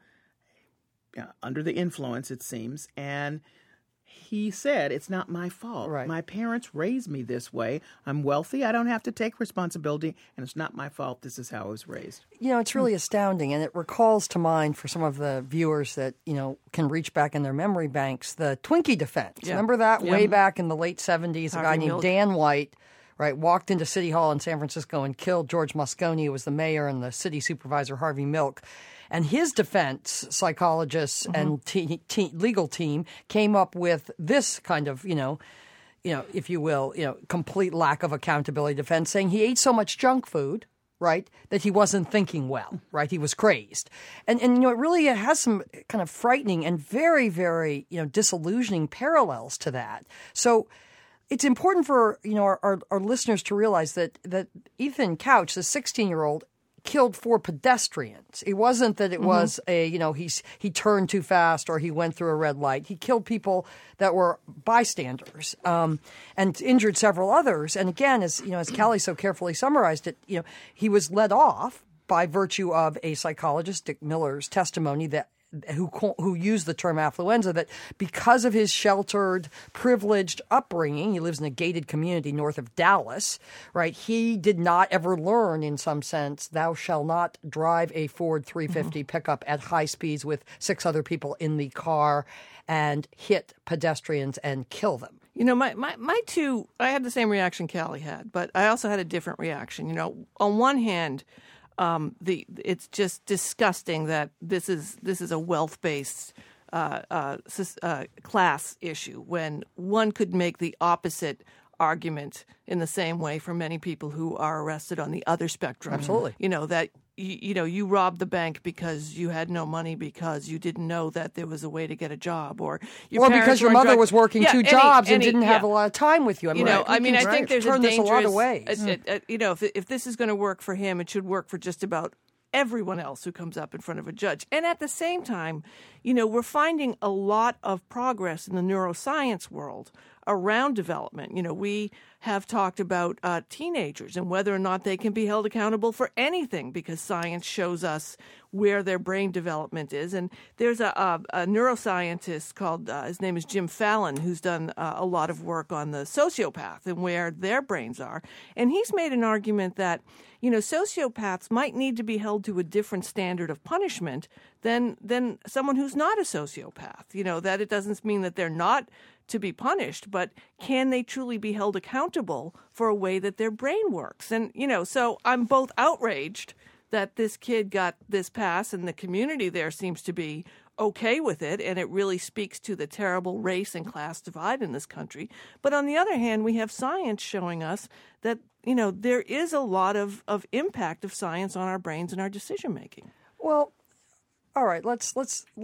under the influence, it seems, and he said, it's not my fault. Right. My parents raised me this way. I'm wealthy. I don't have to take responsibility, and it's not my fault. This is how I was raised. It's really astounding, and it recalls to mind for some of the viewers that, can reach back in their memory banks, the Twinkie defense. Yeah. Remember that? Yeah. Way back in the late 70s, a guy named Dan White, walked into City Hall in San Francisco and killed George Moscone, who was the mayor, and the city supervisor, Harvey Milk. And his defense psychologists and legal team came up with this kind of, if you will, complete lack of accountability defense, saying he ate so much junk food, right, that he wasn't thinking well, right? He was crazed. And it really has some kind of frightening and very, very, disillusioning parallels to that. So it's important for, our listeners to realize that Ethan Couch, the 16-year-old, killed 4 pedestrians. It wasn't that it was he turned too fast or he went through a red light. He killed people that were bystanders and injured several others. And again, as Callie so carefully summarized it, he was let off by virtue of a psychologist, Dick Miller's testimony that who used the term affluenza, that because of his sheltered, privileged upbringing, he lives in a gated community north of Dallas, right? He did not ever learn, in some sense, thou shalt not drive a Ford 350 pickup at high speeds with 6 other people in the car and hit pedestrians and kill them. I had the same reaction Callie had, but I also had a different reaction. On one hand, it's just disgusting that this is a wealth-based class issue, when one could make the opposite argument in the same way for many people who are arrested on the other spectrum. Absolutely. That you robbed the bank because you had no money, because you didn't know that there was a way to get a job, or because your mother was working 2 jobs and didn't have a lot of time with you. I think there's a dangerous, a lot of ways. If this is going to work for him, it should work for just about everyone else who comes up in front of a judge. And at the same time, we're finding a lot of progress in the neuroscience world around development. We have talked about teenagers and whether or not they can be held accountable for anything, because science shows us where their brain development is. And there's a neuroscientist called, his name is Jim Fallon, who's done a lot of work on the sociopath and where their brains are. And he's made an argument that, sociopaths might need to be held to a different standard of punishment than someone who's not a sociopath. That it doesn't mean that they're not to be punished, but can they truly be held accountable for a way that their brain works? And, so I'm both outraged that this kid got this pass and the community there seems to be okay with it, and it really speaks to the terrible race and class divide in this country. But on the other hand, we have science showing us that, there is a lot of impact of science on our brains and our decision making. Well, all right, let's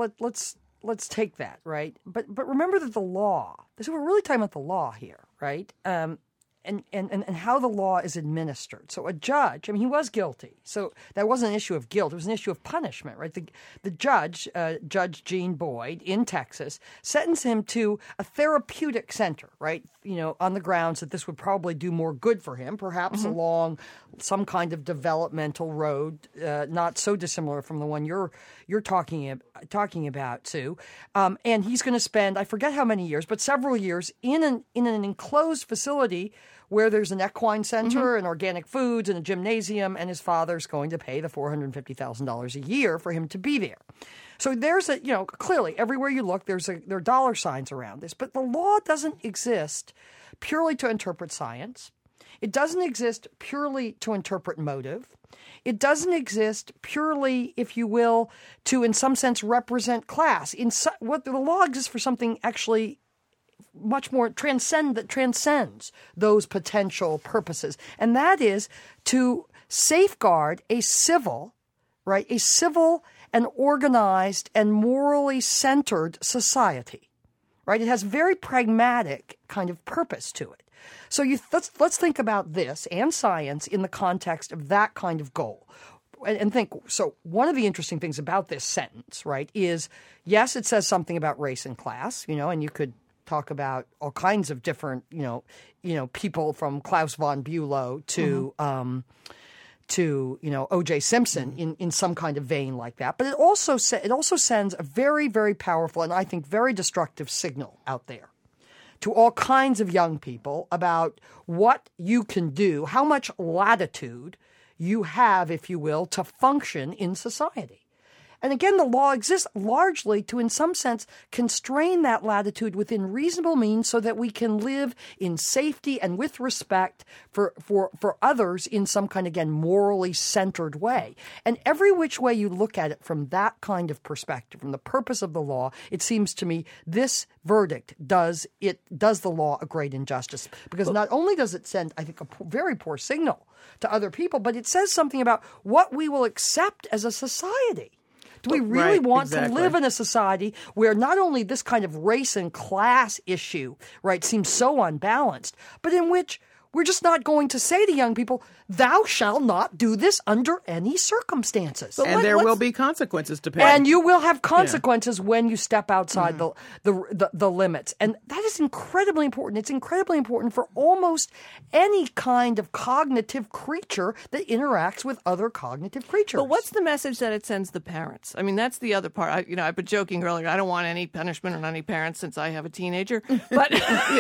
take that, right? But remember that the law. So we're really talking about the law here, right? And how the law is administered. So a judge, he was guilty. So that wasn't an issue of guilt. It was an issue of punishment, right? The judge, Judge Gene Boyd in Texas, sentenced him to a therapeutic center, right? On the grounds that this would probably do more good for him, perhaps along some kind of developmental road, not so dissimilar from the one you're talking about, Sue. And he's going to spend, I forget how many years, but several years in an enclosed facility where there's an equine center and organic foods and a gymnasium, and his father's going to pay the $450,000 a year for him to be there. So there's clearly everywhere you look, there are dollar signs around this, but the law doesn't exist purely to interpret science. It doesn't exist purely to interpret motive. It doesn't exist purely, if you will, to, in some sense, represent class. What the law exists for something actually much more transcends those potential purposes, and that is to safeguard a civil and organized and morally centered society, right? It has very pragmatic kind of purpose to it. So let's think about this and science in the context of that kind of goal. And think, so one of the interesting things about this sentence, right, is, yes, it says something about race and class, and you could talk about all kinds of different, people from Klaus von Bülow to O.J. Simpson in some kind of vein like that. But it also sends a very, very powerful and I think very destructive signal out there to all kinds of young people about what you can do, how much latitude you have, if you will, to function in society. And again, the law exists largely to, in some sense, constrain that latitude within reasonable means so that we can live in safety and with respect for others in some kind, again, morally centered way. And every which way you look at it from that kind of perspective, from the purpose of the law, it seems to me this verdict does the law a great injustice. Because not only does it send, I think, a very poor signal to other people, but it says something about what we will accept as a society. Do we really want to live in a society where not only this kind of race and class issue, right, seems so unbalanced, but in which we're just not going to say to young people, thou shalt not do this under any circumstances. And there will be consequences to pay. And you will have consequences when you step outside the limits. And that is incredibly important. It's incredibly important for almost any kind of cognitive creature that interacts with other cognitive creatures. But what's the message that it sends the parents? I mean, that's the other part. I've been joking earlier. I don't want any punishment on any parents since I have a teenager. But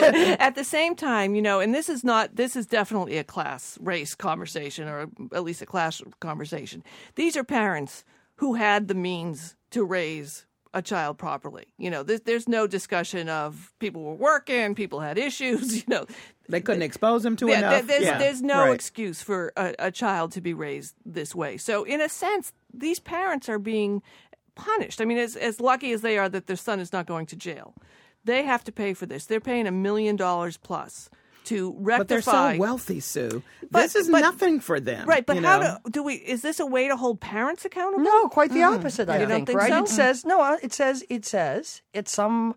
at the same time, and this is definitely a class, race conversation, or at least a class conversation. These are parents who had the means to raise a child properly. There's no discussion of people were working, people had issues. They couldn't expose them to enough. There's no excuse for a child to be raised this way. So in a sense, these parents are being punished. I mean, as lucky as they are that their son is not going to jail, they have to pay for this. They're paying $1 million plus to rectify. But they're so wealthy, Sue. This is nothing for them. Right, but how do we? Is this a way to hold parents accountable? No, quite the opposite. I think. Right? So? It says it's some,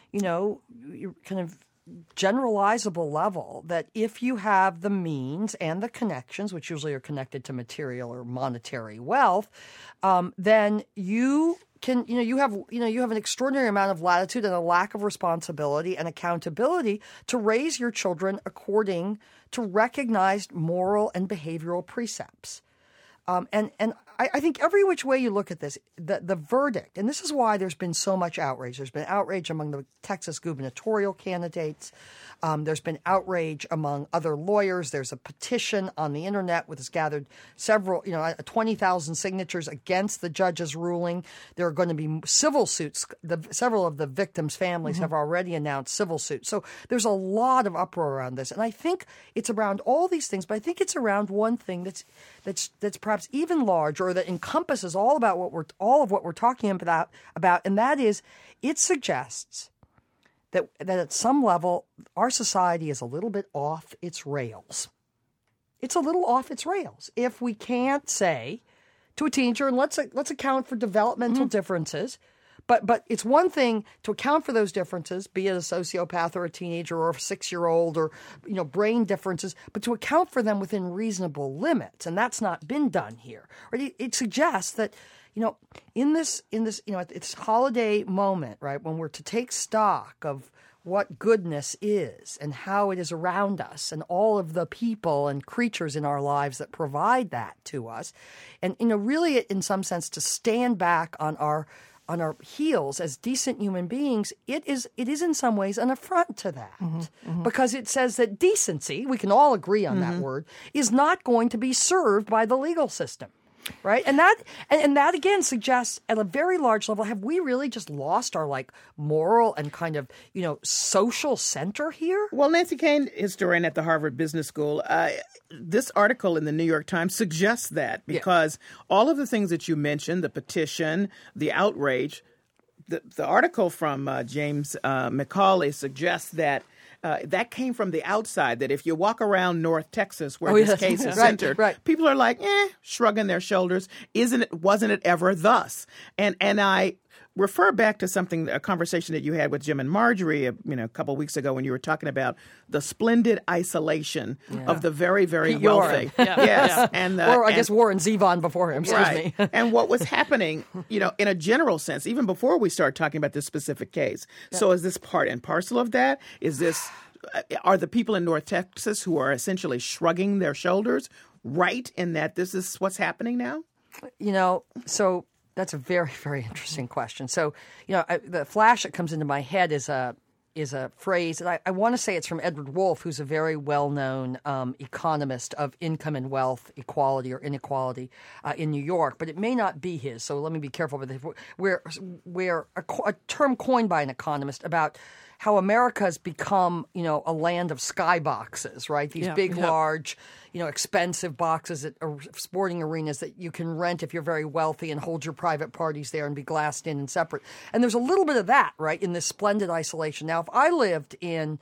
kind of generalizable level that if you have the means and the connections, which usually are connected to material or monetary wealth, then you can, you have an extraordinary amount of latitude and a lack of responsibility and accountability to raise your children according to recognized moral and behavioral precepts. And I think every which way you look at this, the verdict, and this is why there's been so much outrage. There's been outrage among the Texas gubernatorial candidates. There's been outrage among other lawyers. There's a petition on the internet which has gathered 20,000 signatures against the judge's ruling. There are going to be civil suits. Several of the victims' families have already announced civil suits. So there's a lot of uproar around this. And I think it's around all these things, but I think it's around one thing that's perhaps even larger, or that encompasses all of what we're talking about, and that is, it suggests that at some level our society is a little bit off its rails. It's a little off its rails if we can't say to a teenager, and let's account for developmental differences. But it's one thing to account for those differences, be it a sociopath or a teenager or a 6-year-old, or brain differences, but to account for them within reasonable limits, and that's not been done here. Right? It suggests that in this at this holiday moment, right, when we're to take stock of what goodness is and how it is around us and all of the people and creatures in our lives that provide that to us, and really in some sense to stand back on our heels as decent human beings, it is in some ways an affront to that, because it says that decency, we can all agree on that word, is not going to be served by the legal system. Right, and that again suggests at a very large level, have we really just lost our moral and kind of social center here? Well, Nancy Kane, historian at the Harvard Business School, this article in the New York Times suggests that, because all of the things that you mentioned, the petition, the outrage, the article from James McCauley suggests that that came from the outside, that if you walk around North Texas where this case is centered, people are like, shrugging their shoulders. Wasn't it ever thus? And I refer back to a conversation that you had with Jim and Marjorie, a couple of weeks ago when you were talking about the splendid isolation of the very, very wealthy. Yes. And I guess Warren Zevon before him, excuse me. And what was happening, in a general sense, even before we start talking about this specific case. Yeah. So is this part and parcel of that? Are the people in North Texas who are essentially shrugging their shoulders right in that this is what's happening now? So that's a very, very interesting question. So, the flash that comes into my head is a phrase, and I want to say it's from Edward Wolff, who's a very well-known economist of income and wealth equality or inequality in New York, but it may not be his. So let me be careful with it. Where a term coined by an economist about how America has become, a land of skyboxes, right? These big, large, expensive boxes at sporting arenas that you can rent if you're very wealthy and hold your private parties there and be glassed in and separate. And there's a little bit of that, right, in this splendid isolation. Now, if I lived in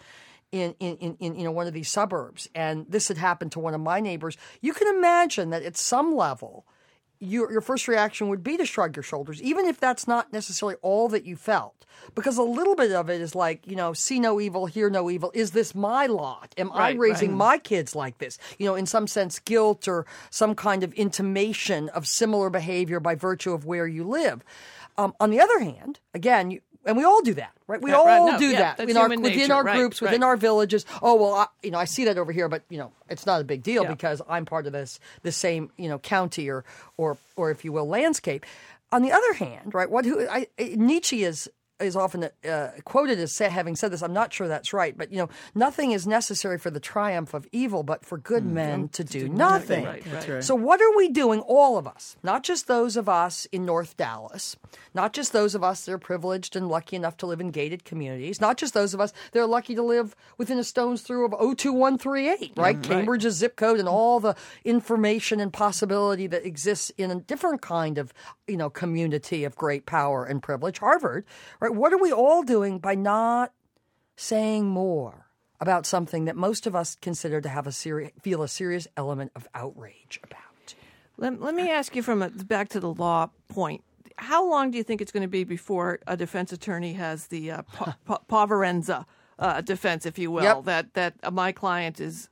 one of these suburbs and this had happened to one of my neighbors, you can imagine that at some level your first reaction would be to shrug your shoulders, even if that's not necessarily all that you felt. Because a little bit of it is like, see no evil, hear no evil. Is this my lot? Am I raising my kids like this? In some sense, guilt or some kind of intimation of similar behavior by virtue of where you live. On the other hand, again, and we all do that, right? We all do that within our groups, within our villages. Oh, well, I see that over here, but, it's not a big deal because I'm part of the same, county or if you will, landscape. On the other hand, right, Nietzsche is often quoted as having said this. I'm not sure that's right, but nothing is necessary for the triumph of evil, but for good men to do nothing. Right. So what are we doing, all of us? Not just those of us in North Dallas, not just those of us that are privileged and lucky enough to live in gated communities, not just those of us that are lucky to live within a stone's throw of 02138, right? Cambridge's zip code and all the information and possibility that exists in a different kind of community of great power and privilege, Harvard, right? What are we all doing by not saying more about something that most of us consider to have feel a serious element of outrage about? Let me ask you back to the law point. How long do you think it's going to be before a defense attorney has the Poverenza defense, if you will, that my client is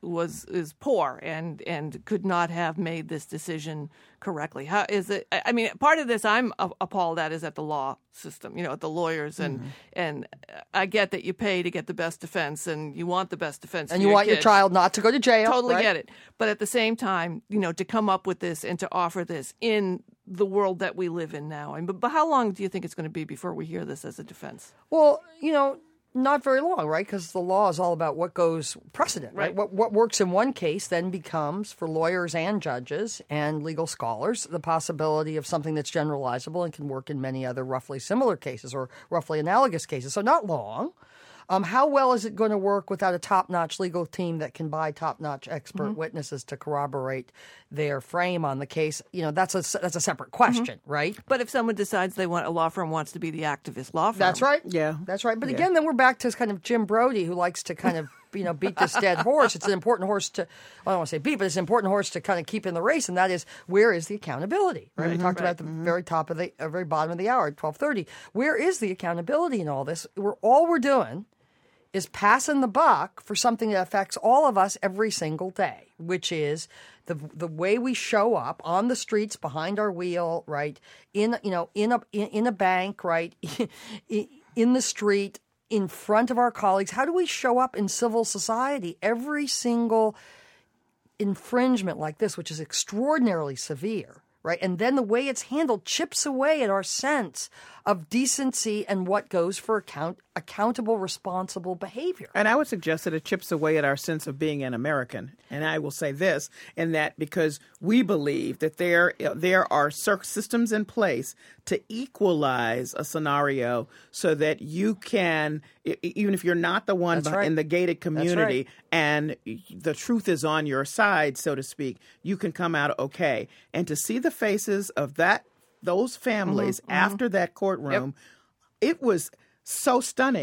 poor and could not have made this decision correctly? How is it? I mean, part of this I'm appalled at is at the law system, at the lawyers, and I get that you pay to get the best defense and you want the best defense, and you want your child not to go to jail. Totally get it, but at the same time, to come up with this and to offer this in the world that we live in now, but how long do you think it's going to be before we hear this as a defense? Well, not very long, right? Because the law is all about what goes precedent, right? What works in one case then becomes, for lawyers and judges and legal scholars, the possibility of something that's generalizable and can work in many other roughly similar cases or roughly analogous cases. So not long. How well is it going to work without a top-notch legal team that can buy top-notch expert witnesses to corroborate their frame on the case? That's a separate question, right? But if someone decides a law firm wants to be the activist law firm. That's right. Yeah. That's right. But again, then we're back to kind of Jim Brody, who likes to kind of, beat this dead horse. It's an important horse to, I don't want to say beat, but it's an important horse to kind of keep in the race, and that is, where is the accountability? Right? We talked about at the very top of the very bottom of the hour at 12:30. Where is the accountability in all this? All we're doing is passing the buck for something that affects all of us every single day, which is the way we show up on the streets behind our wheel, right? In a bank, right? In the street, in front of our colleagues. How do we show up in civil society? Every single infringement like this, which is extraordinarily severe, right? And then the way it's handled chips away at our sense of decency and what goes for accountable, responsible behavior. And I would suggest that it chips away at our sense of being an American. And I will say this, in that because we believe that there are systems in place to equalize a scenario so that you can, even if you're not the one in the gated community and the truth is on your side, so to speak, you can come out okay. And to see the faces of those families after that courtroom, it was so stunning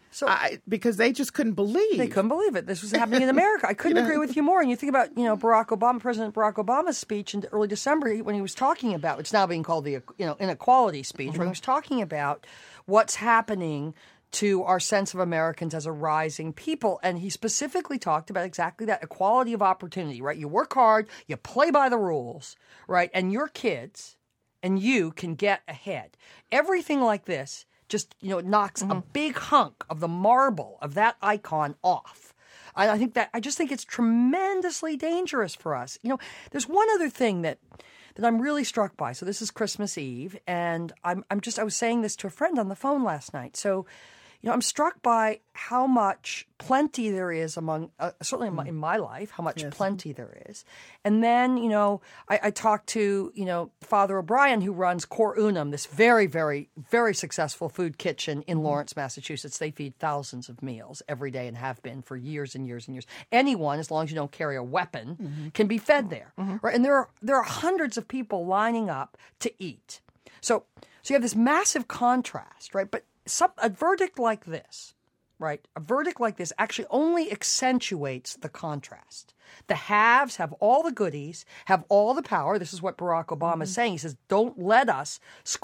because they just couldn't believe. They couldn't believe it. This was happening in America. I couldn't agree with you more. And you think about, President Barack Obama's speech in early December when he was talking about, it's now being called the inequality speech, when he was talking about what's happening to our sense of Americans as a rising people. And he specifically talked about exactly that, equality of opportunity, right? You work hard, you play by the rules, right? And your kids and you can get ahead. Everything like this just, it knocks a big hunk of the marble of that icon off. I just think it's tremendously dangerous for us. There's one other thing that I'm really struck by. So this is Christmas Eve, and I was saying this to a friend on the phone last night. So, I'm struck by how much plenty there is among, certainly in my life, how much plenty there is. And then, I talked to, Father O'Brien, who runs Cor Unum, this very, very, very successful food kitchen in Lawrence, Massachusetts. They feed thousands of meals every day and have been for years and years and years. Anyone, as long as you don't carry a weapon, can be fed there. Right? And there are hundreds of people lining up to eat. So you have this massive contrast, right? But a verdict like this, right? A verdict like this actually only accentuates the contrast. The haves have all the goodies, have all the power. This is what Barack Obama is saying. He says, don't let us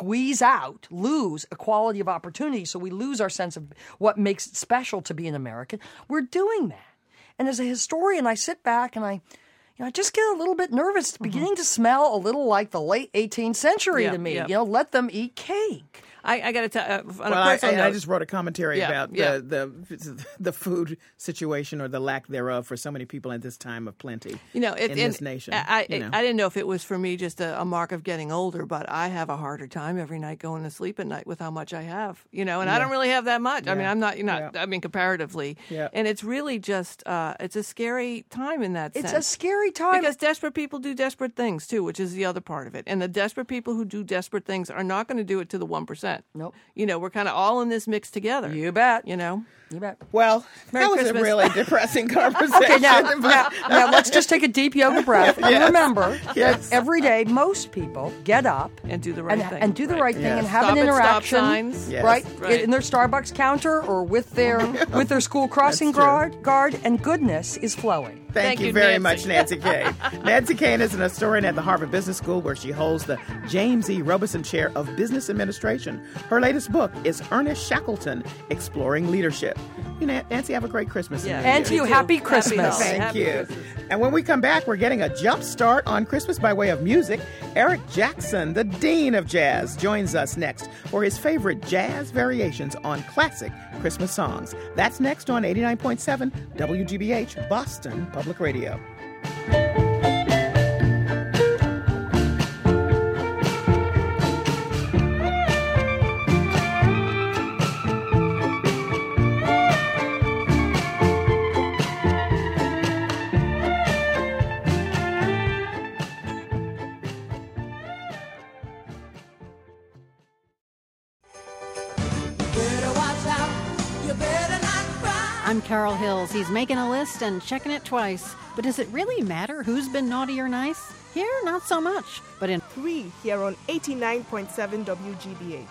lose equality of opportunity, so we lose our sense of what makes it special to be an American. We're doing that. And as a historian, I sit back and I just get a little bit nervous. It's beginning to smell a little like the late 18th century to me. Let them eat cake. I got to tell. On a personal note, I just wrote a commentary about the food situation or the lack thereof for so many people at this time of plenty in this nation. I didn't know if it was for me just a mark of getting older, but I have a harder time every night going to sleep at night with how much I have. And I don't really have that much. I mean, I'm not. I mean, comparatively. Yeah. And it's really just it's a scary time in that sense. It's a scary time because desperate people do desperate things too, which is the other part of it. And the desperate people who do desperate things are not going to do it to the 1%. Nope. We're kind of all in this mix together. You bet. You bet. Well, Merry that was Christmas. a really depressing conversation. Okay, now let's just take a deep yoga breath and remember that every day most people get up and do the right thing. And do the right thing and have an interaction, right? In their Starbucks counter or with their school crossing guard, and goodness is flowing. Thank you very much, Nancy Kane. Nancy Kane is an historian at the Harvard Business School, where she holds the James E. Robeson Chair of Business Administration. Her latest book is Ernest Shackleton, Exploring Leadership. Nancy, have a great Christmas. Yeah. And to you, happy Christmas. Thank you. And when we come back, we're getting a jump start on Christmas by way of music. Eric Jackson, the Dean of Jazz, joins us next for his favorite jazz variations on classic Christmas songs. That's next on 89.7 WGBH, Boston Public Radio. I'm Carol Hills. He's making a list and checking it twice. But does it really matter who's been naughty or nice? Here, not so much. But in 3 here on 89.7 WGBH.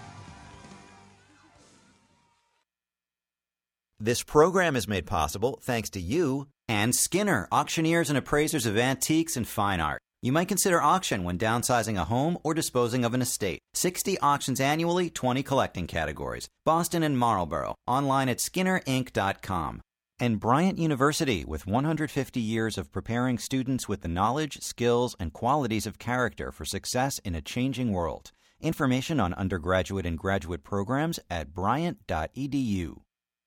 This program is made possible thanks to you and Skinner, auctioneers and appraisers of antiques and fine art. You might consider auction when downsizing a home or disposing of an estate. 60 auctions annually, 20 collecting categories. Boston and Marlborough. Online at SkinnerInc.com. And Bryant University, with 150 years of preparing students with the knowledge, skills, and qualities of character for success in a changing world. Information on undergraduate and graduate programs at bryant.edu.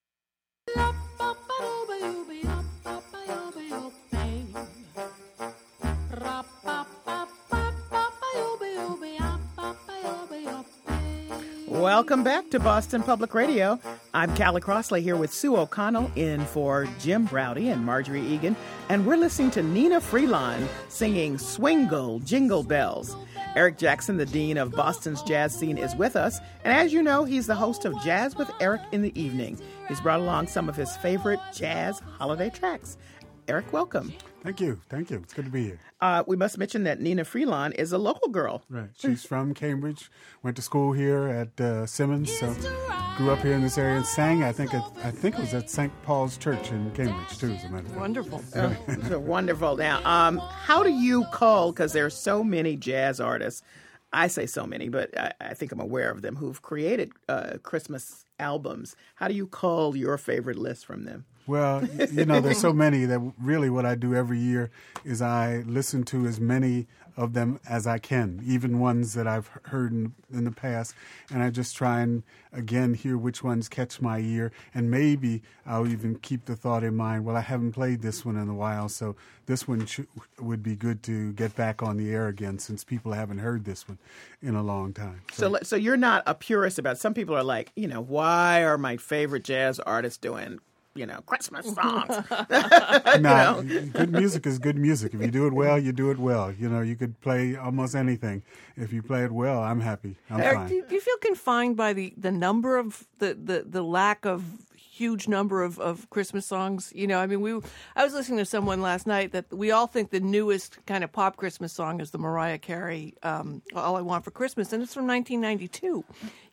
Welcome back to Boston Public Radio. I'm Callie Crossley here with Sue O'Connell in for Jim Browdy and Marjorie Egan. And we're listening to Nina Freelon singing Swingle Jingle Bells. Eric Jackson, the Dean of Boston's jazz scene, is with us. And as you know, he's the host of Jazz with Eric in the Evening. He's brought along some of his favorite jazz holiday tracks. Eric, welcome. Thank you. It's good to be here. We must mention that Nina Freelon is a local girl. Right. She's from Cambridge, went to school here at Simmons, so grew up here in this area and sang. I think it was at St. Paul's Church in Cambridge, too, as a matter of fact. Wonderful. Wonderful. Now, how do you call, because there are so many jazz artists, I say so many, but I think I'm aware of them, who've created Christmas albums. How do you call your favorite list from them? Well, there's so many that really what I do every year is I listen to as many of them as I can, even ones that I've heard in the past. And I just try and, again, hear which ones catch my ear. And maybe I'll even keep the thought in mind, well, I haven't played this one in a while, so this one would be good to get back on the air again since people haven't heard this one in a long time. So you're not a purist about it. Some people are like, why are my favorite jazz artists doing Christmas songs? Good music is good music. If you do it well, you do it well. You could play almost anything. If you play it well, I'm happy. I'm Eric, fine. do you feel confined by the number of the lack of huge number of Christmas songs? I was listening to someone last night that we all think the newest kind of pop Christmas song is the Mariah Carey All I Want for Christmas, and it's from 1992.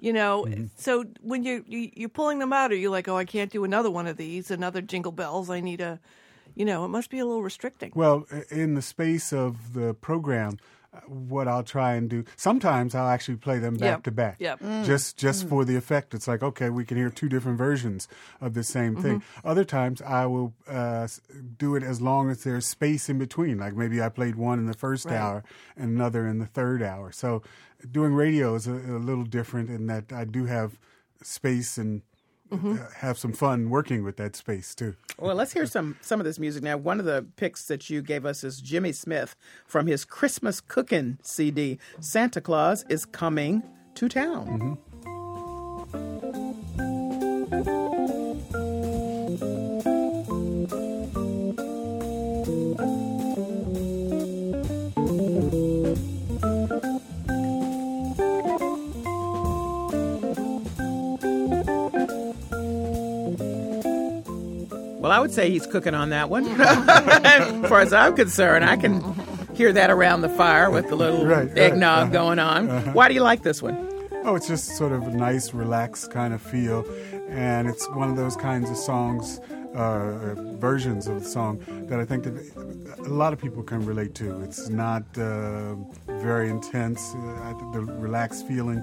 So when you're pulling them out, are you like, oh, I can't do another one of these, another Jingle Bells? I need it must be a little restricting. Well, in the space of the program, what I'll try and do, sometimes I'll actually play them back to back. Yep. Just for the effect. It's like, okay, we can hear two different versions of the same thing. Other times I will do it as long as there's space in between. Like maybe I played one in the first hour and another in the third hour. So doing radio is a little different in that I do have space and have some fun working with that space, too. Well, let's hear some of this music now. One of the picks that you gave us is Jimmy Smith from his Christmas Cookin' CD, Santa Claus is Coming to Town. Well, I would say he's cooking on that one. As far as I'm concerned, I can hear that around the fire with the little eggnog going on. Why do you like this one? Oh, it's just sort of a nice, relaxed kind of feel. And it's one of those kinds of songs, versions of the song, that I think that a lot of people can relate to. It's not very intense. The relaxed feeling.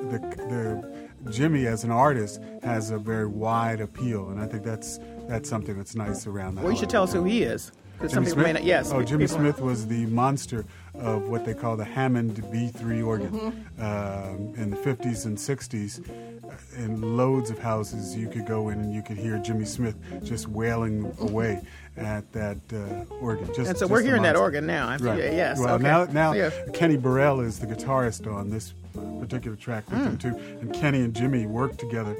The Jimmy, as an artist, has a very wide appeal. And I think that's something that's nice around that. Well, you should tell us who he is. Some people may not. Yes. Oh, Jimmy Smith was the monster of what they call the Hammond B3 organ. In the 50s and 60s, in loads of houses, you could go in and you could hear Jimmy Smith just wailing away at that organ. And so we're hearing that organ now. Right. Yes. Well, okay. now Kenny Burrell is the guitarist on this particular track with them, too. And Kenny and Jimmy worked together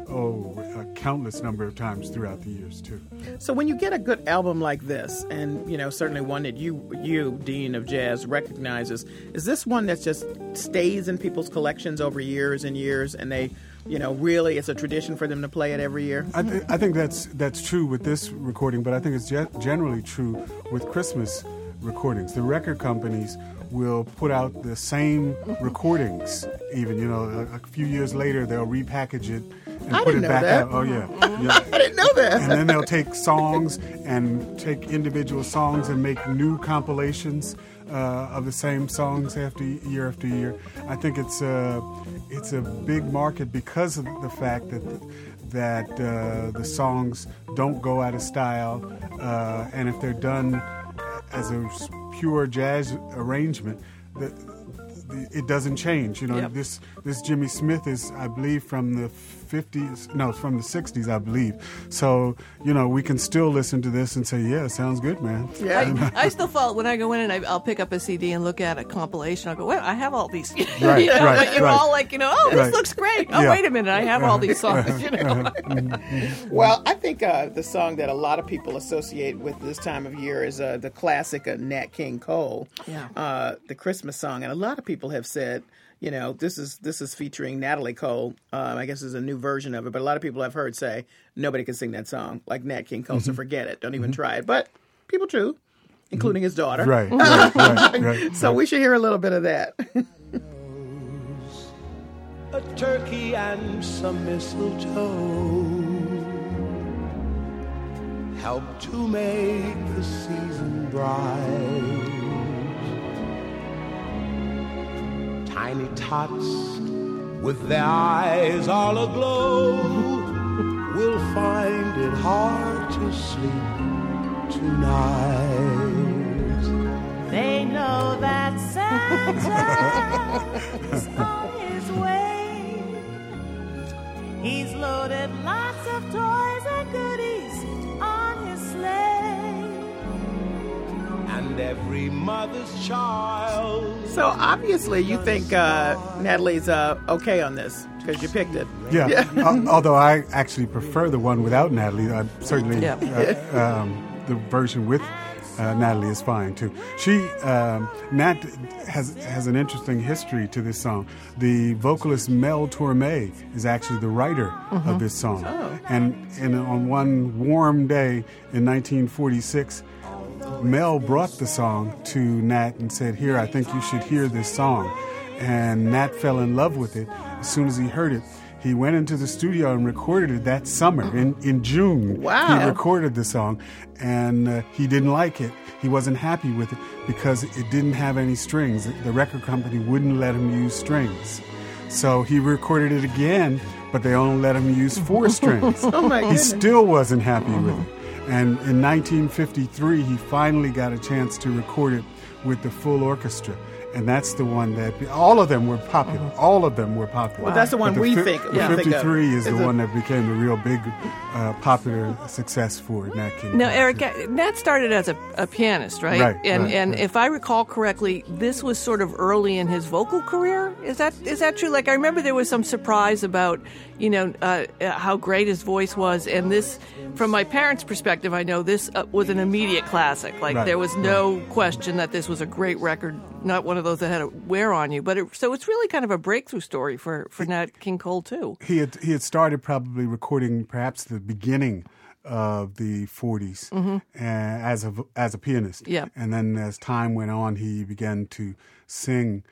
a countless number of times throughout the years, too. So when you get a good album like this, and, certainly one that you, Dean of Jazz, recognizes, is this one that just stays in people's collections over years and years, and they, really it's a tradition for them to play it every year? I think that's true with this recording, but I think it's generally true with Christmas recordings. The record companies will put out the same recordings, even, a few years later they'll repackage it and put it back out. Oh, yeah. I didn't know that. And then they'll take songs and take individual songs and make new compilations of the same songs after year. I think it's a big market because of the fact that the songs don't go out of style, and if they're done as a pure jazz arrangement, it doesn't change. This Jimmy Smith is, I believe, from the 60s, I believe. So, we can still listen to this and say, yeah, it sounds good, man. Yeah. I still fall, when I go in and I'll pick up a CD and look at a compilation, I'll go, well, I have all these. Right, but you're all like, this looks great. Oh, wait a minute, I have all these songs, Well, I think the song that a lot of people associate with this time of year is the classic Nat King Cole, the Christmas song. And a lot of people have said, this is featuring Natalie Cole. I guess there's a new version of it, but a lot of people I've heard say nobody can sing that song like Nat King Cole, so forget it. Don't even try it. But people chew, including his daughter. Right. So we should hear a little bit of that. A turkey and some mistletoe help to make the season bright. Tiny tots with their eyes all aglow will find it hard to sleep tonight. They know that Santa's on his way. He's loaded lots of toys and goodies on his sleigh. And every mother's child. So obviously you think Natalie's okay on this because you picked it. Yeah. Although I actually prefer the one without Natalie. Certainly the version with Natalie is fine too. Nat has an interesting history to this song. The vocalist Mel Torme is actually the writer of this song. Oh. And on one warm day in 1946, Mel brought the song to Nat and said, "Here, I think you should hear this song." And Nat fell in love with it as soon as he heard it. He went into the studio and recorded it that summer in June. Wow. He recorded the song, and he didn't like it. He wasn't happy with it because it didn't have any strings. The record company wouldn't let him use strings. So he recorded it again, but they only let him use 4 strings. Oh my He goodness. still wasn't happy with it. And in 1953, he finally got a chance to record it with the full orchestra. And that's the one that all of them were popular. All of them were popular. Well, that's the one But we think. The 53 is the one that became a real big popular success for Nat King Cole. Now, Eric, Nat started as a pianist, right? Right. And if I recall correctly, this was sort of early in his vocal career. Is that true? Like, I remember there was some surprise about, how great his voice was. And this, from my parents' perspective, I know this was an immediate classic. Like, there was no question that this was a great record, not one of those that had a wear on you. So it's really kind of a breakthrough story for Nat King Cole, too. He had started probably recording perhaps the beginning of the 40s as a pianist. Yeah. And then as time went on, he began to sing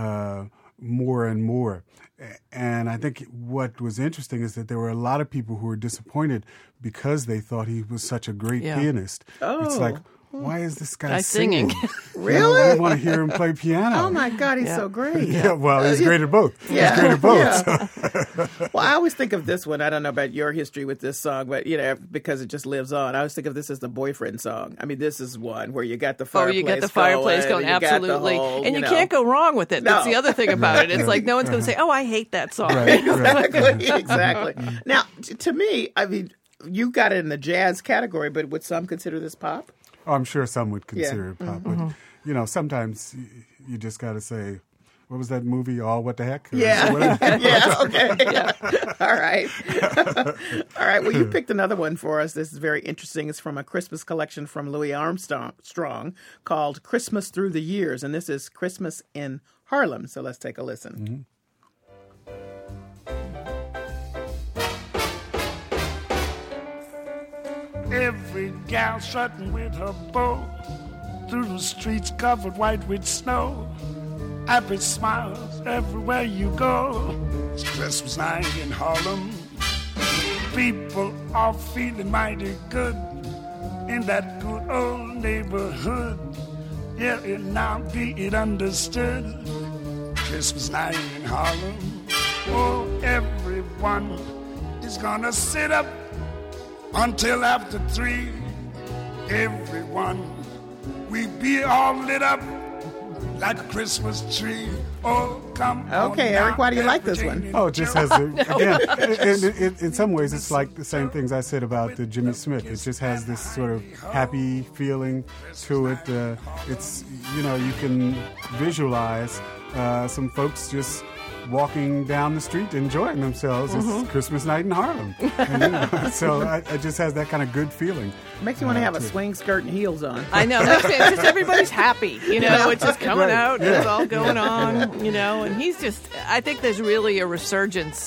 more and more. And I think what was interesting is that there were a lot of people who were disappointed because they thought he was such a great pianist. Oh. It's like, why is this guy singing? Really? I want to hear him play piano. Oh my God, he's so great. Yeah, well, he's great at both. Yeah. He's great at both. Yeah. Well, I always think of this one. I don't know about your history with this song, but because it just lives on. I always think of this as the boyfriend song. I mean, this is one where you got the fireplace. Oh, you got the fireplace going, absolutely, and you can't go wrong with it. That's the other thing about it. It's like no one's going to say, "Oh, I hate that song." Right. Exactly. Now, to me, I mean, you got it in the jazz category, but would some consider this pop? Oh, I'm sure some would consider it pop, but sometimes you just got to say, what was that movie? All What the Heck? Yeah. Yeah. Okay. Yeah. All right. All right. Well, you picked another one for us. This is very interesting. It's from a Christmas collection from Louis Armstrong called "Christmas Through the Years," and this is "Christmas in Harlem." So let's take a listen. Every gal strutting with her beau through the streets covered white with snow. Happy smiles everywhere you go. It's Christmas night in Harlem. People are feeling mighty good in that good old neighborhood. Yeah, it now be it understood. Christmas night in Harlem. Oh, everyone is gonna sit up until after 3, everyone, we be all lit up like a Christmas tree. Oh, come on. Okay, Eric, why do you like this one? Oh, it just has, in some ways, it's like the same things I said about the Jimmy Smith. It just has this sort of happy feeling to it. It's, you can visualize some folks just walking down the street enjoying themselves. It's Christmas night in Harlem. And, so it just has that kind of good feeling. Makes you want to have a swing skirt and heels on. I know. It's just everybody's happy. It's just coming out. Yeah. It's all going on. And he's just, I think there's really a resurgence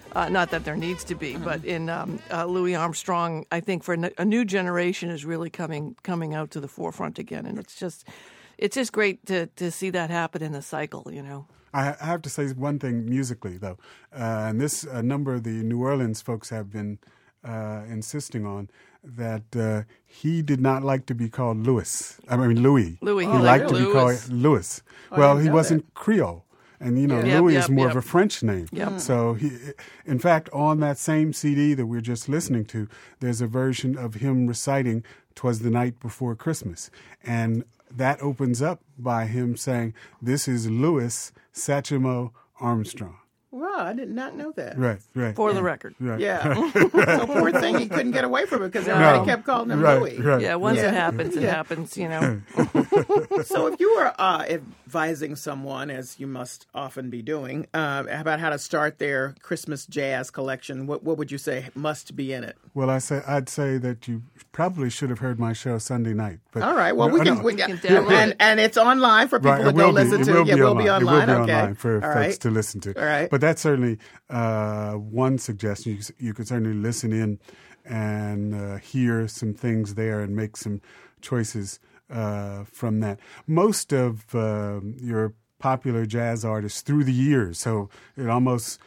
Not that there needs to be, but in Louis Armstrong, I think for a new generation is really coming out to the forefront again, and it's just great to see that happen in the cycle, you know. I have to say one thing musically, though, and this a number of the New Orleans folks have been insisting on, that he did not like to be called Louis. Louis. He liked to be called Louis. Well, he wasn't Creole. And, Louis is more of a French name. Yep. So, in fact, on that same CD that we're just listening to, there's a version of him reciting "'Twas the Night Before Christmas." And that opens up by him saying, "This is Louis Satchmo Armstrong." Wow, I did not know that. Right. For the record. Right. Yeah. So poor thing, he couldn't get away from it because everybody kept calling him Louis. Right. Yeah, once it happens, it happens, you know. So if you were advising someone, as you must often be doing, about how to start their Christmas jazz collection, what would you say must be in it? Well, I'd say that you probably should have heard my show Sunday night. But all right. Well, we can and it's online for people to go listen to. It will be online. It will be online for folks to listen to. All right. But that's certainly one suggestion. You could certainly listen in and hear some things there and make some choices from that. Most of your popular jazz artists through the years, so it almost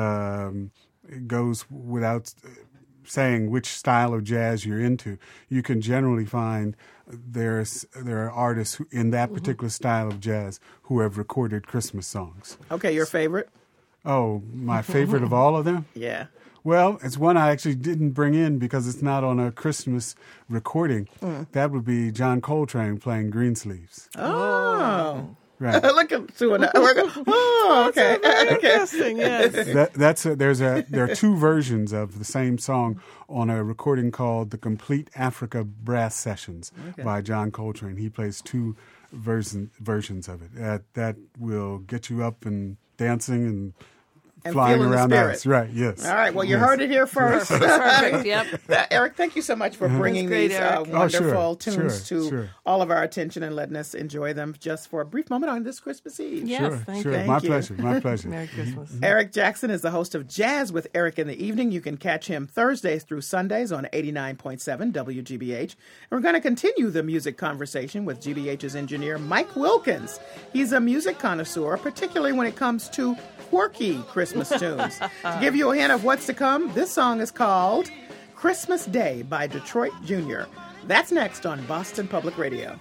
goes without saying which style of jazz you're into. You can generally find there are artists in that particular style of jazz who have recorded Christmas songs. Okay, your favorite? Oh, my favorite of all of them? Yeah. Well, it's one I actually didn't bring in because it's not on a Christmas recording. That would be John Coltrane playing Greensleeves. Oh. Right. Look at two and oh, okay. Interesting, yes. There are two versions of the same song on a recording called The Complete Africa Brass Sessions by John Coltrane. He plays two versions of it. That will get you up and dancing and flying around the house. Right, yes. All right, well, you heard it here first. Perfect, yep. Eric, thank you so much for bringing these wonderful tunes to all of our attention and letting us enjoy them just for a brief moment on this Christmas Eve. Yes, thank you. My pleasure. Merry Christmas. Eric Jackson is the host of Jazz with Eric in the Evening. You can catch him Thursdays through Sundays on 89.7 WGBH. And we're going to continue the music conversation with GBH's engineer, Mike Wilkins. He's a music connoisseur, particularly when it comes to quirky Christmas tunes. To give you a hint of what's to come, this song is called Christmas Day by Detroit Jr. That's next on Boston Public Radio.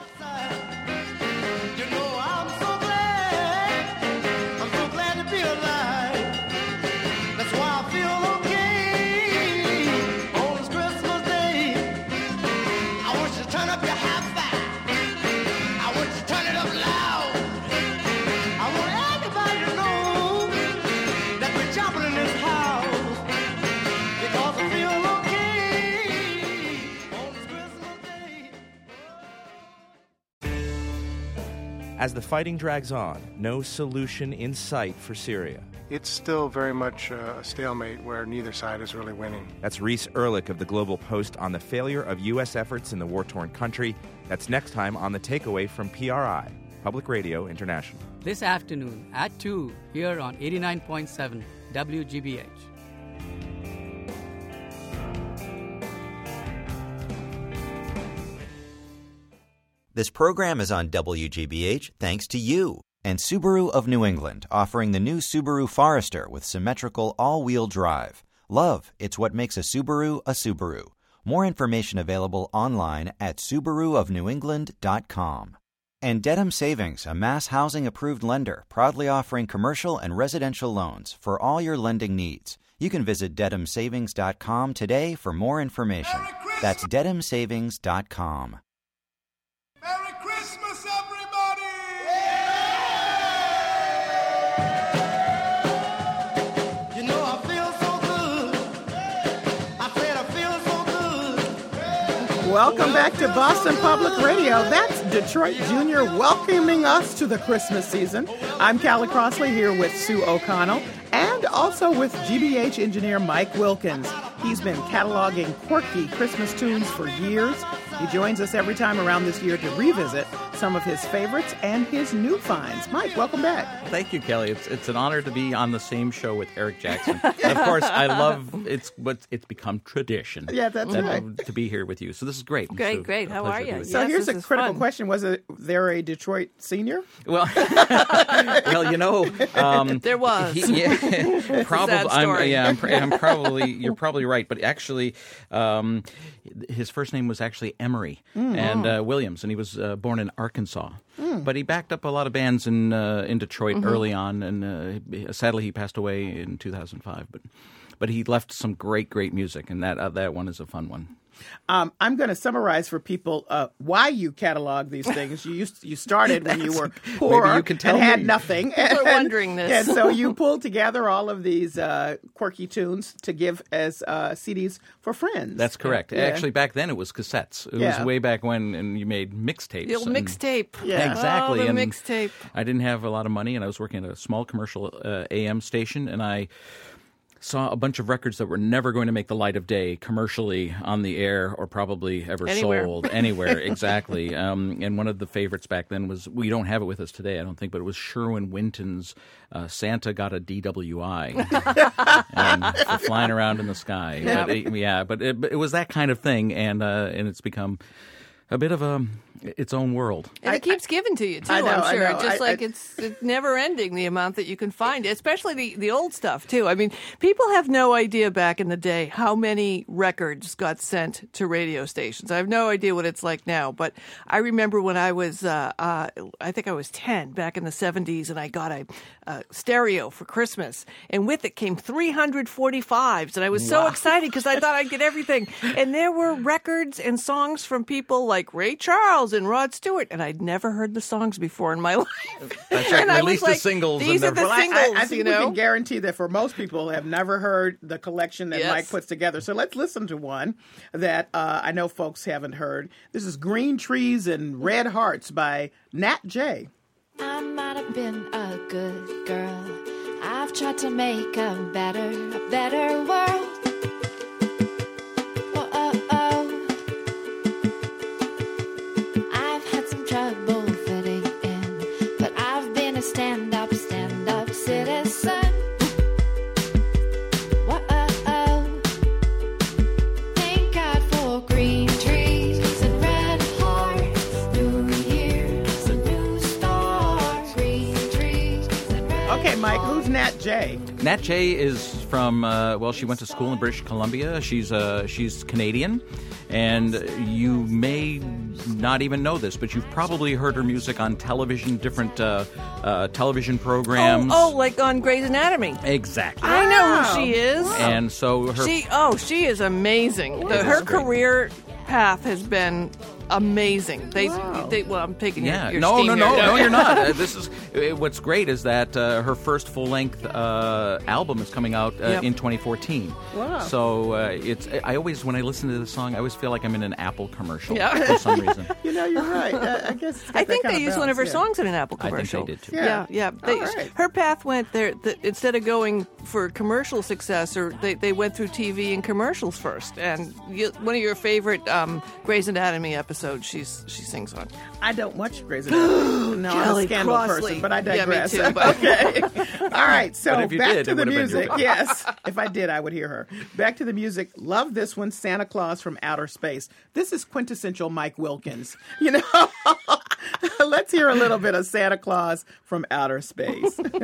As the fighting drags on, no solution in sight for Syria. It's still very much a stalemate where neither side is really winning. That's Reese Ehrlich of the Global Post on the failure of U.S. efforts in the war-torn country. That's next time on The Takeaway from PRI, Public Radio International. This afternoon at 2 here on 89.7 WGBH. This program is on WGBH thanks to you and Subaru of New England, offering the new Subaru Forester with symmetrical all-wheel drive. Love, it's what makes a Subaru a Subaru. More information available online at SubaruofNewEngland.com. And Dedham Savings, a mass housing-approved lender, proudly offering commercial and residential loans for all your lending needs. You can visit DedhamSavings.com today for more information. That's DedhamSavings.com. Merry Christmas, everybody! You know I feel so good. I said I feel so good. Welcome back to Boston Public Radio. That's Detroit Jr. welcoming us to the Christmas season. I'm Callie Crossley here with Sue O'Connell and also with GBH engineer Mike Wilkins. He's been cataloging quirky Christmas tunes for years. He joins us every time around this year to revisit some of his favorites and his new finds. Mike, welcome back. Thank you, Kelly. It's an honor to be on the same show with Eric Jackson. Of course, I love it's become tradition. Yeah, that's right. To be here with you. So this is great. Great. How are you? So here's a critical question. Was there a Detroit senior? Well, there was. Probably. I'm probably. You're probably right. But actually, his first name was actually Emery and Williams, and he was born in Arkansas. But he backed up a lot of bands in Detroit early on, and sadly he passed away in 2005. But he left some great music, and that one is a fun one. I'm going to summarize for people why you catalog these things. You started when you were poor and had nothing. People are wondering this. And so you pulled together all of these quirky tunes to give as CDs for friends. That's correct. Yeah. Actually, back then it was cassettes. It was way back when, and you made mixtapes. The old mixtape. Yeah. Exactly. Oh, the mixtape. I didn't have a lot of money, and I was working at a small commercial AM station, and I saw a bunch of records that were never going to make the light of day commercially on the air or probably ever sold anywhere. Exactly. And one of the favorites back then was, we don't have it with us today, I don't think, but it was Sherwin Winton's Santa Got a DWI and for flying around in the sky. Yeah. But it was that kind of thing, and it's become a bit of its own world. And it keeps giving to you, too, I'm sure. Just it's never ending, the amount that you can find, especially the old stuff, too. I mean, people have no idea back in the day how many records got sent to radio stations. I have no idea what it's like now, but I remember when I was, I think I was 10, back in the 70s, and I got a stereo for Christmas, and with it came 345s, and I was so excited because I thought I'd get everything. And there were records and songs from people like Ray Charles and Rod Stewart, and I'd never heard the songs before in my life. That's right. At least the singles. These are the singles. I think we can guarantee that for most people have never heard the collection that Mike puts together. So let's listen to one that I know folks haven't heard. This is Green Trees and Red Hearts by Nat J. I might have been a good girl. I've tried to make a better world. Stand-up citizen. Whoa, thank God for green trees and red hearts. New year's a new start. Green trees and red hearts. Okay, Mike, who's Nat J? Nat J is from, she went to school in British Columbia. She's Canadian. And you may not even know this, but you've probably heard her music on television, different television programs. Oh, like on Grey's Anatomy. Exactly. I know who she is. And so she is amazing. Her career path has been amazing. Well, I'm taking your No, steam you're not. This is what's great is that her first full-length album is coming out in 2014. Wow! So I always, when I listen to this song, I always feel like I'm in an Apple commercial for some reason. You're right. I guess I think they used one of her songs in an Apple commercial. I think they did too. Yeah. Her path went there. Instead of going for commercial success, or they went through TV and commercials first. And one of your favorite Grey's Anatomy episodes. She sings on. I don't watch Grey's Anatomy. No, I'm a Scandal person, but I digress. Yeah, me too, Okay. All right, so back to the music. Yes, if I did, I would hear her. Back to the music. Love this one, Santa Claus from Outer Space. This is quintessential Mike Wilkins. Let's hear a little bit of Santa Claus from Outer Space. Got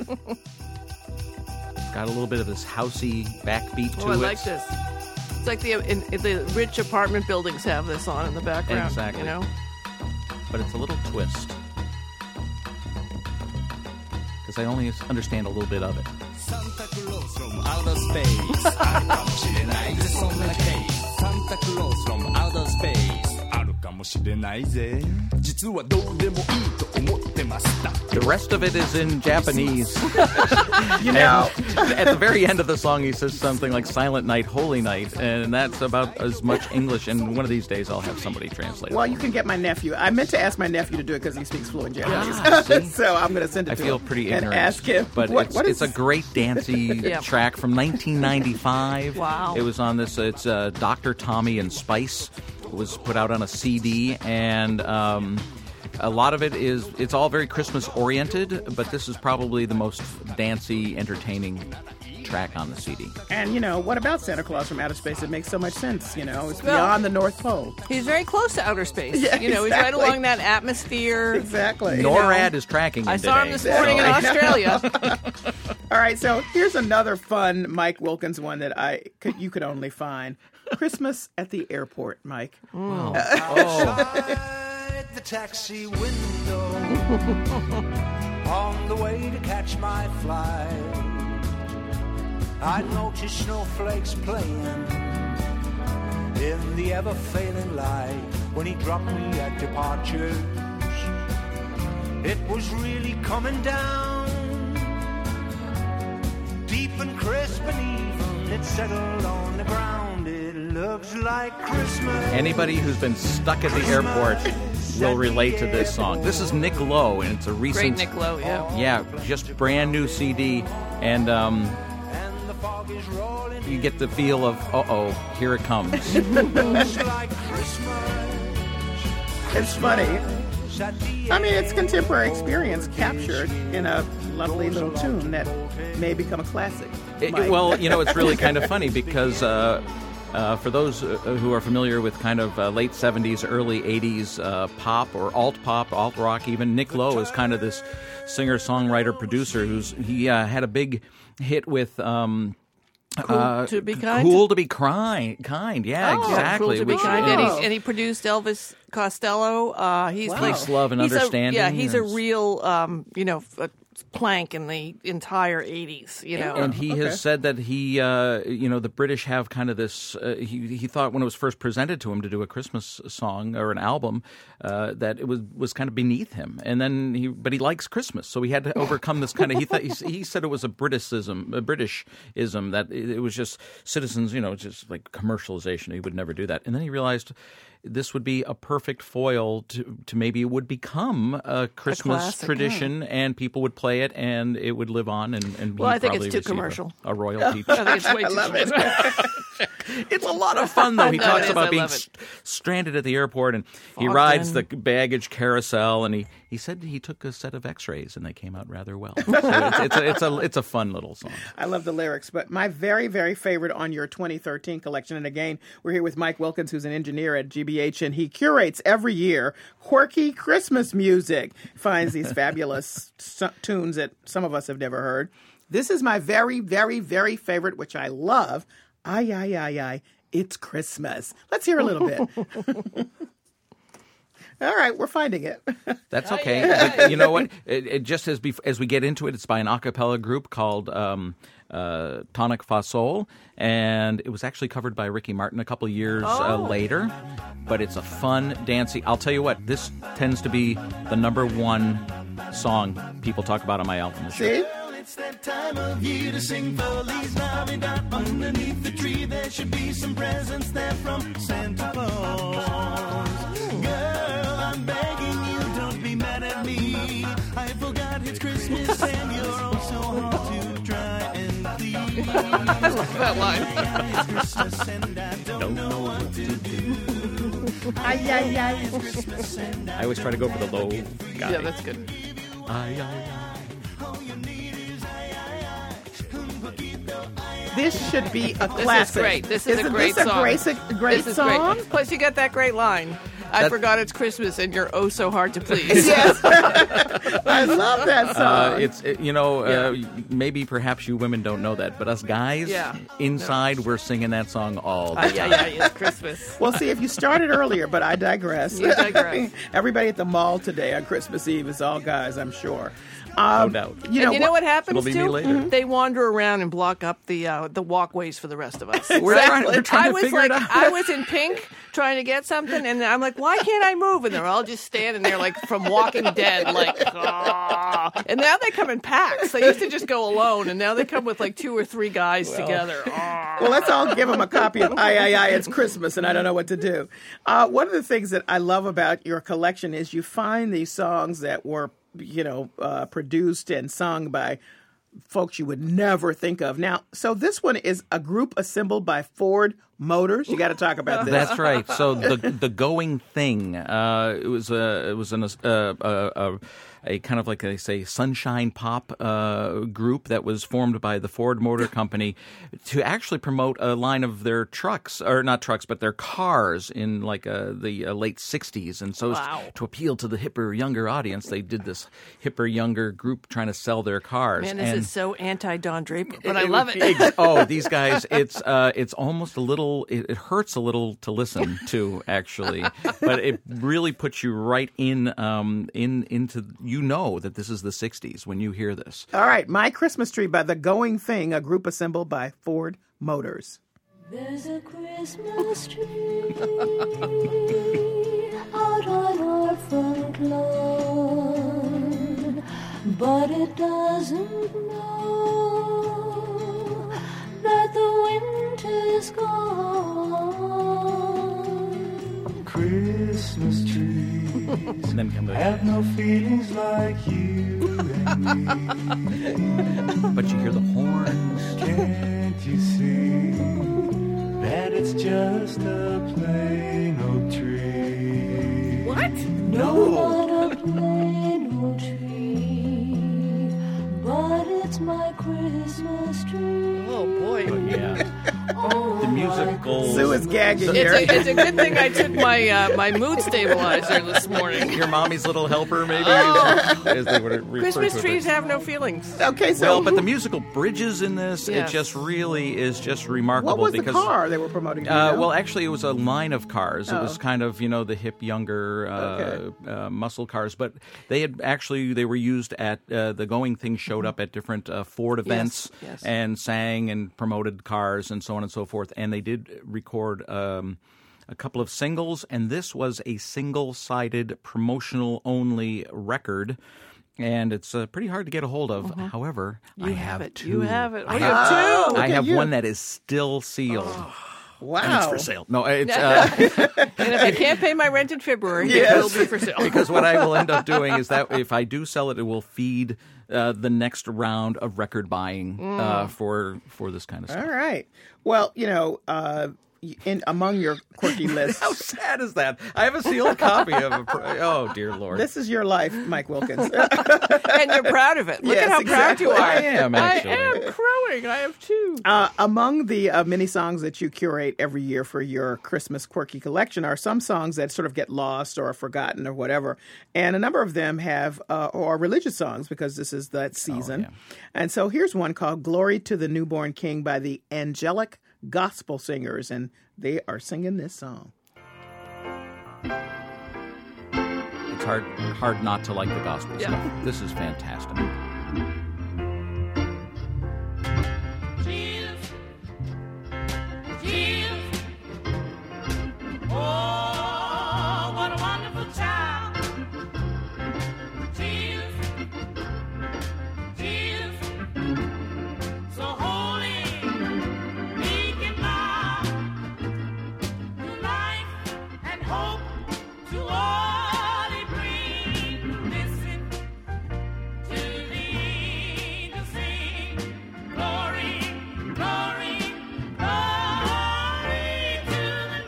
a little bit of this housey backbeat to it. I like this. It's like the rich apartment buildings have this on in the background. Exactly. But it's a little twist. Because I only understand a little bit of it. Santa Claus from outer space. Santa Claus from outer space. The rest of it is in Japanese. At the very end of the song, he says something like "Silent Night, Holy Night," and that's about as much English. And one of these days, I'll have somebody translate. Well, you can get my nephew. I meant to ask my nephew to do it because he speaks fluent Japanese. So I'm going to send it to him. I feel pretty ignorant. And ask him. But it's a great dancey track from 1995. Wow. It was on this. It's Dr. Tommy and Spice. It was put out on a CD, and A lot of it's all very Christmas oriented, but this is probably the most dancey, entertaining track on the CD. And, what about Santa Claus from Outer Space? It makes so much sense, It's beyond the North Pole. He's very close to outer space. Yeah, He's right along that atmosphere. Exactly. NORAD is tracking him I saw him today. this morning in Australia. All right, so here's another fun Mike Wilkins one that you could only find. Christmas at the Airport, Mike. Outside the taxi window on the way to catch my flight, I noticed snowflakes playing in the ever-failing light. When he dropped me at departures, it was really coming down, deep and crisp and even. It settled on the ground. It looks like Christmas. Anybody who's been stuck at the airport will relate to this song. This is Nick Lowe, and it's a recent... Great Nick Lowe, yeah. Yeah, just brand new CD, and you get the feel of, here it comes. It's funny. I mean, it's contemporary experience captured in a lovely little tune that may become a classic. Well, it's really kind of funny because for those who are familiar with kind of late 70s, early 80s pop or alt-pop, alt-rock even, Nick Lowe is kind of this singer-songwriter-producer he had a big hit with... Cool to be kind. Cool to be kind. Yeah, exactly. Cool to be kind. And he produced Elvis Costello. He's Peace, Love, and Understanding. He's a real, plank in the entire 80s, And he has said that he, the British have kind of this, he thought when it was first presented to him to do a Christmas song or an album, that it was kind of beneath him. And then but he likes Christmas, so he had to overcome this kind of, he said it was a Britishism that it was just citizens, just like commercialization. He would never do that. And then he realized this would be a perfect foil to maybe it would become a Christmas classic, tradition, and people would play it, and it would live on. And I think it's too commercial. A royalty. I think it's way too commercial. It's a lot of fun, though. He talks about being stranded at the airport, and he rides the baggage carousel, and he said he took a set of X-rays, and they came out rather well. So it's a fun little song. I love the lyrics, but my very, very favorite on your 2013 collection, and again, we're here with Mike Wilkins, who's an engineer at GBH, and he curates every year quirky Christmas music, finds these fabulous tunes that some of us have never heard. This is my very, very, very favorite, which I love. Ay, ay, ay, ay, it's Christmas. Let's hear a little bit. All right, we're finding it. That's okay. But you know what? It just as we get into it, it's by an a cappella group called Tonic Fa Soul, and it was actually covered by Ricky Martin a couple years later. But it's a fun, dancey. I'll tell you what, this tends to be the #1 song people talk about on my album this year. See? It's that time of year to sing Feliz Navidad. Underneath the tree there should be some presents there from Santa Claus. Girl, I'm begging you, don't be mad at me. I forgot it's Christmas and you're also hard to try and please. I love that line. It's Christmas and I don't know what to do. Ay, ay, ay. It's Christmas and I always try to go for the low guy. Yeah, that's good. Ay, ay, ay. This should be a classic. This is a great song. This is a great song? Great. Plus, you got that great line. I forgot it's Christmas and you're oh so hard to please. Yes. I love that song. Maybe perhaps you women don't know that, but us guys, inside, we're singing that song all the time. Yeah, it's Christmas. Well, see, if you started earlier, but I digress. You digress. Everybody at the mall today on Christmas Eve is all guys, I'm sure. No doubt. You know what happens It'll be too? me later. Mm-hmm. They wander around and block up the walkways for the rest of us. We're trying to figure it out. I was in pink trying to get something, and I'm like, why can't I move? And they're all just standing there like from Walking Dead, like, ah. And now they come in packs. They used to just go alone, and now they come with like 2 or 3 guys together. Well, let's all give them a copy of Ay, Ay, Ay, It's Christmas, and I don't know what to do. One of the things that I love about your collection is you find these songs that were produced and sung by folks you would never think of. Now, so this one is a group assembled by Ford Motors. You got to talk about this. That's right. So the Going Thing. It was a kind of like they say sunshine pop group that was formed by the Ford Motor Company to actually promote a line of their trucks, or not trucks, but their cars in like the late 60s. And so to appeal to the hipper, younger audience, they did this hipper, younger group trying to sell their cars. Man, this is so anti-Don Draper, but I love it. These guys, it's almost a little, it hurts a little to listen to, actually, but it really puts you right into you know that this is the 60s when you hear this. All right, My Christmas Tree by The Going Thing, a group assembled by Ford Motors. There's a Christmas tree out on our front lawn, but it doesn't know that the winter's gone. Christmas trees have no feelings like you and me. But you hear the horns. Can't you see that it's just a plain old tree? What? No, not a plain old tree, but it's my Christmas tree. Oh, boy. Yeah. The musical. Sue is gagging here. It's a good thing I took my mood stabilizer this morning. Your mommy's little helper, maybe? As they would refer Christmas to it. trees have no feelings. Okay, so... but the musical bridges in this, Yes. it just really is just remarkable. What was because, the car they were promoting? Do you know? Well, actually, it was a line of cars. It was kind of, the hip, younger muscle cars. But they were used at, the Going Thing showed up at different Ford events and sang and promoted cars and so on and so forth. And they did record a couple of singles, and this was a single-sided promotional-only record. And it's pretty hard to get a hold of. However, I have two. You have it. Oh, you have two. I have one that is still sealed. Wow. And it's for sale. No, it's... And if I can't pay my rent in February, it will be for sale. Because what I will end up doing is that if I do sell it, it will feed the next round of record buying for this kind of stuff. All right. Well, among your quirky lists. How sad is that? I have a sealed copy of oh, dear Lord. This is your life, Mike Wilkins. And you're proud of it. Look at how proud you are. I am, actually. I am crowing. I have two. Among the many songs that you curate every year for your Christmas quirky collection are some songs that sort of get lost or are forgotten or whatever. And a number of them have are religious songs because this is that season. And so here's one called Glory to the Newborn King by the Angelic Gospel Singers, and they are singing this song. It's hard not to like the gospel stuff. This is fantastic. Jesus, Jesus, oh, what a wonderful child. Jesus, Jesus, so holy, meek and mild, to life and hope to all he brings. Listen to the angels sing, glory, glory, glory to the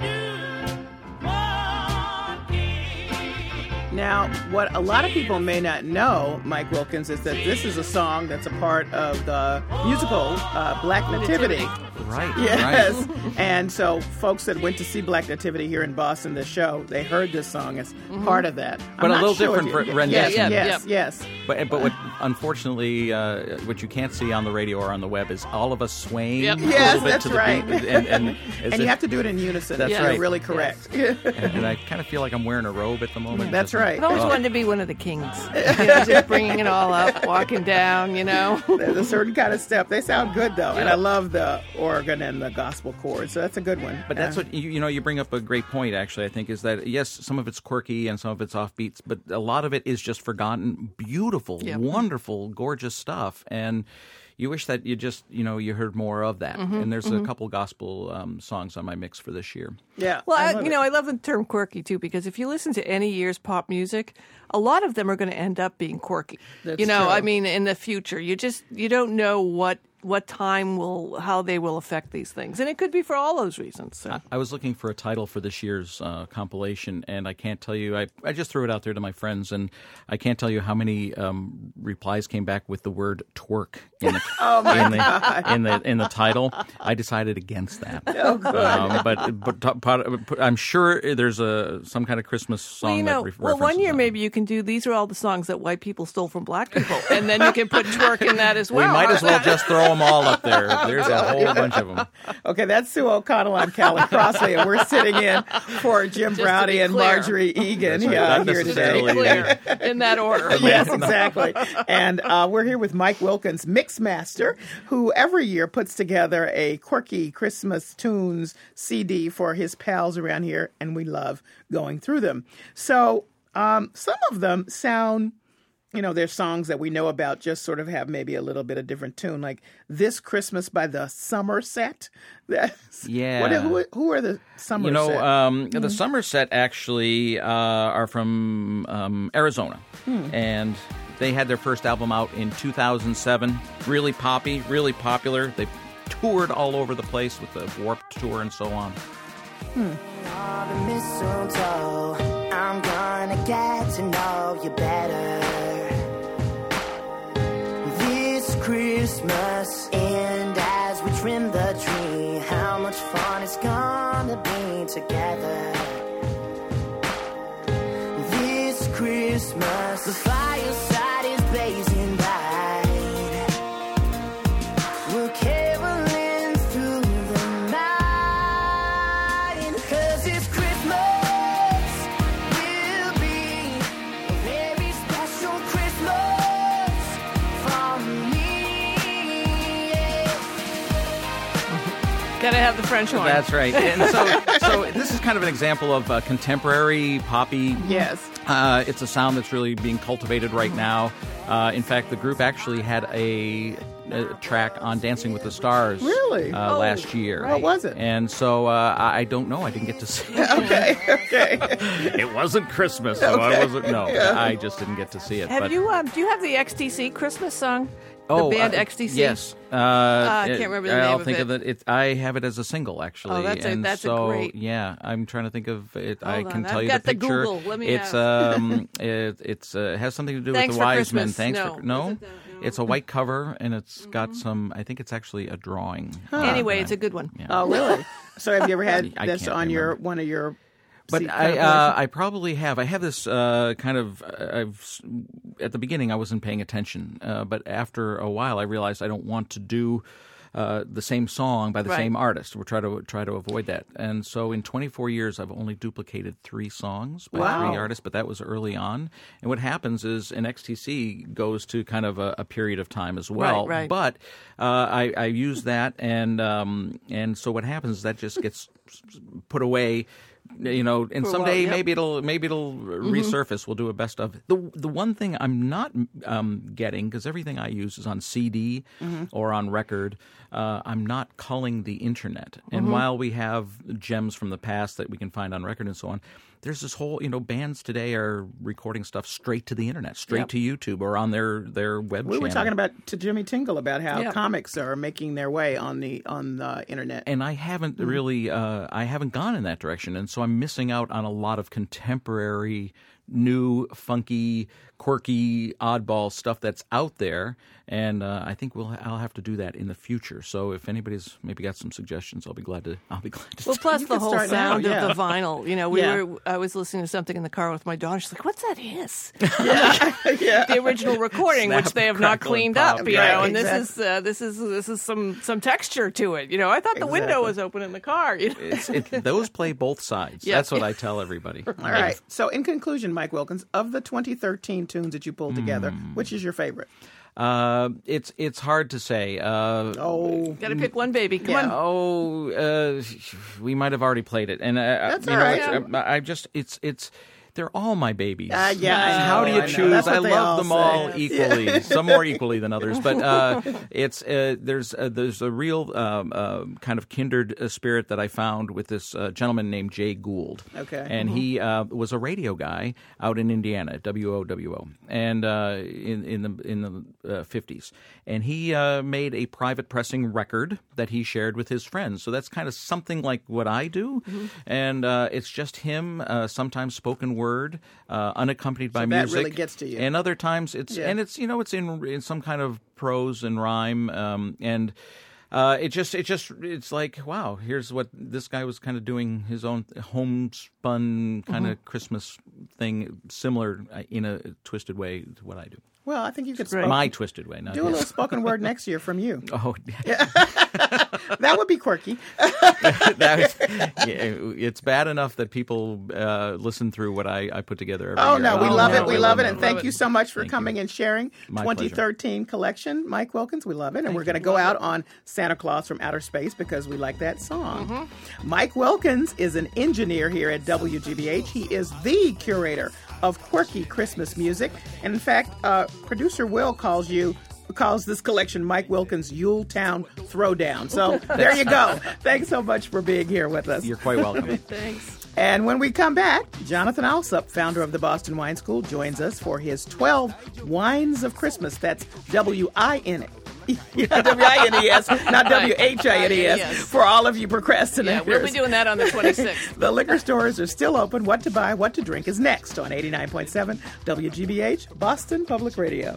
newborn King. Now, what a lot of people may not know, Mike Wilkins, is that this is a song that's a part of the musical Black Nativity. Right. Yes. Right. And so folks that went to see Black Nativity here in Boston, the show, they heard this song as part of that. But a little different rendition. Yes. But what unfortunately, what you can't see on the radio or on the web is all of us swaying a little Yes, bit that's to the right. beat. And you have to do it in unison. That's You're right. really correct. and I kind of feel like I'm wearing a robe at the moment. That's right. I've always wanted to be one of the kings. Just bringing it all up, walking down, There's a certain kind of step. They sound good, though. And I love the organ and the gospel chords. So that's a good one. But that's what, you bring up a great point, actually, I think, is that, yes, some of it's quirky and some of it's offbeats, but a lot of it is just forgotten, beautiful, wonderful, gorgeous stuff. And you wish that you heard more of that. And there's a couple gospel songs on my mix for this year. Yeah. Well, I love the term quirky, too, because if you listen to any year's pop music, a lot of them are going to end up being quirky. That's true. I mean, in the future, you don't know what how they will affect these things. And it could be for all those reasons. So. I was looking for a title for this year's compilation, and I can't tell you, I just threw it out there to my friends, and I can't tell you how many replies came back with the word twerk in the, in the title. I decided against that. Oh, good. But I'm sure there's some kind of Christmas song that references Well, one year that. maybe you can do, these are all the songs that white people stole from black people, and then you can put twerk in that as well. We might as well just throw them all up there. There's a whole bunch of them. Okay, that's Sue O'Connell. I'm Callie Crossley, and we're sitting in for Jim Browdy and Marjorie Egan Not here today. Clear, in that order. Yes, exactly. And we're here with Mike Wilkins, Mixmaster, who every year puts together a quirky Christmas tunes CD for his pals around here, and we love going through them. So some of them sound... there's songs that we know about just sort of have maybe a little bit of different tune, like This Christmas by the Somerset. Yeah. Who are the Somerset? The Somerset actually are from Arizona. And they had their first album out in 2007. Really poppy, really popular. They toured all over the place with the Warped Tour and so on. All the mistletoe, I'm gonna get to know you better. Christmas, and as we trim the tree, how much fun it's gonna be together. This Christmas, the fireside is blazing bright. We're caroling through the night, 'cause this Christmas will be a very special Christmas for me. Gotta have the French horn. That's right. And so this is kind of an example of contemporary poppy. Yes. It's a sound that's really being cultivated right now. In fact, the group actually had a track on Dancing with the Stars. Really? Last year. What was it? And so I don't know. I didn't get to see it. Okay. It wasn't Christmas, so I wasn't. No, I just didn't get to see it. Do you have the XTC Christmas song? The band XTC? Yes. I can't remember the name I'll of think it. of it. I have it as a single, actually. Oh, that's a great. Yeah, I'm trying to think of it. Hold I can on. tell I've you got the picture. Google. Let me it's it has something to do Thanks with the for wise men. Christmas. Thanks No. for no. Is it It's a white cover, and it's got some. I think it's actually a drawing. Anyway, it's a good one. Yeah. Oh, really? So have you ever had I this can't on remember. one of your? But I probably have. I have this kind of. At the beginning, I wasn't paying attention, but after a while, I realized I don't want to do the same song by the same artist. We'll try to avoid that. And so, in 24 years, I've only duplicated 3 songs by 3 artists. But that was early on. And what happens is, an XTC goes to kind of a period of time as well. Right. But I use that, and so what happens is that just gets put away. And someday maybe it'll resurface. We'll do a best of. The one thing I'm not getting, because everything I use is on CD or on record, I'm not culling the internet. And while we have gems from the past that we can find on record and so on, there's this whole, bands today are recording stuff straight to the internet, straight to YouTube or on their web channel. We were talking to Jimmy Tingle about how comics are making their way on the internet. And I haven't really, I haven't gone in that direction. And so I'm missing out on a lot of contemporary, new, funky, quirky, oddball stuff that's out there. And I think I'll have to do that in the future. So if anybody's maybe got some suggestions, I'll be glad to. Well, plus the whole sound of the vinyl. I was listening to something in the car with my daughter. She's like, "What's that hiss?" The original recording, which they have not cleaned up. And this is some texture to it. I thought the window was open in the car. Those play both sides. Yeah. That's what I tell everybody. All right. So in conclusion, Mike Wilkins, of the 2013 tunes that you pulled together, which is your favorite? It's hard to say. Got to pick one, baby. Come on. We might have already played it, and That's all right. I just they're all my babies. How do you choose? I love them all say. equally. Some more equally than others, but there's a real kind of kindred spirit that I found with this gentleman named Jay Gould. Okay, and he was a radio guy out in Indiana, WOWO, and in the 50s, and he made a private pressing record that he shared with his friends. So that's kind of something like what I do, and it's just him, sometimes spoken word. Unaccompanied by music. That really gets to you. And other times it's it's in some kind of prose and rhyme, and it's like, wow, here's what this guy was kind of doing, his own homespun kind of Christmas thing, similar in a twisted way to what I do. Well, I think you could my twisted way. Not do a little spoken word next year from you. Oh, yeah. That would be quirky. It's bad enough that people listen through what I put together every year. No, we love it. We love it. And thank you so much for coming and sharing My 2013 collection, Mike Wilkins. We love it. And we're going to go out on Santa Claus from Outer Space because we like that song. Mike Wilkins is an engineer here at WGBH. He is the curator of quirky Christmas music. And in fact, producer Will calls this collection Mike Wilkins' Yuletown Throwdown. So there you go. Thanks so much for being here with us. You're quite welcome. Thanks. And when we come back, Jonathan Alsop, founder of the Boston Wine School, joins us for his 12 Wines of Christmas. That's W-I-N-E. W-I-N-E-S, not W-H-I-N-E-S, for all of you procrastinators. Yeah, we'll be doing that on the 26th. The liquor stores are still open. What to buy, what to drink is next on 89.7 WGBH, Boston Public Radio.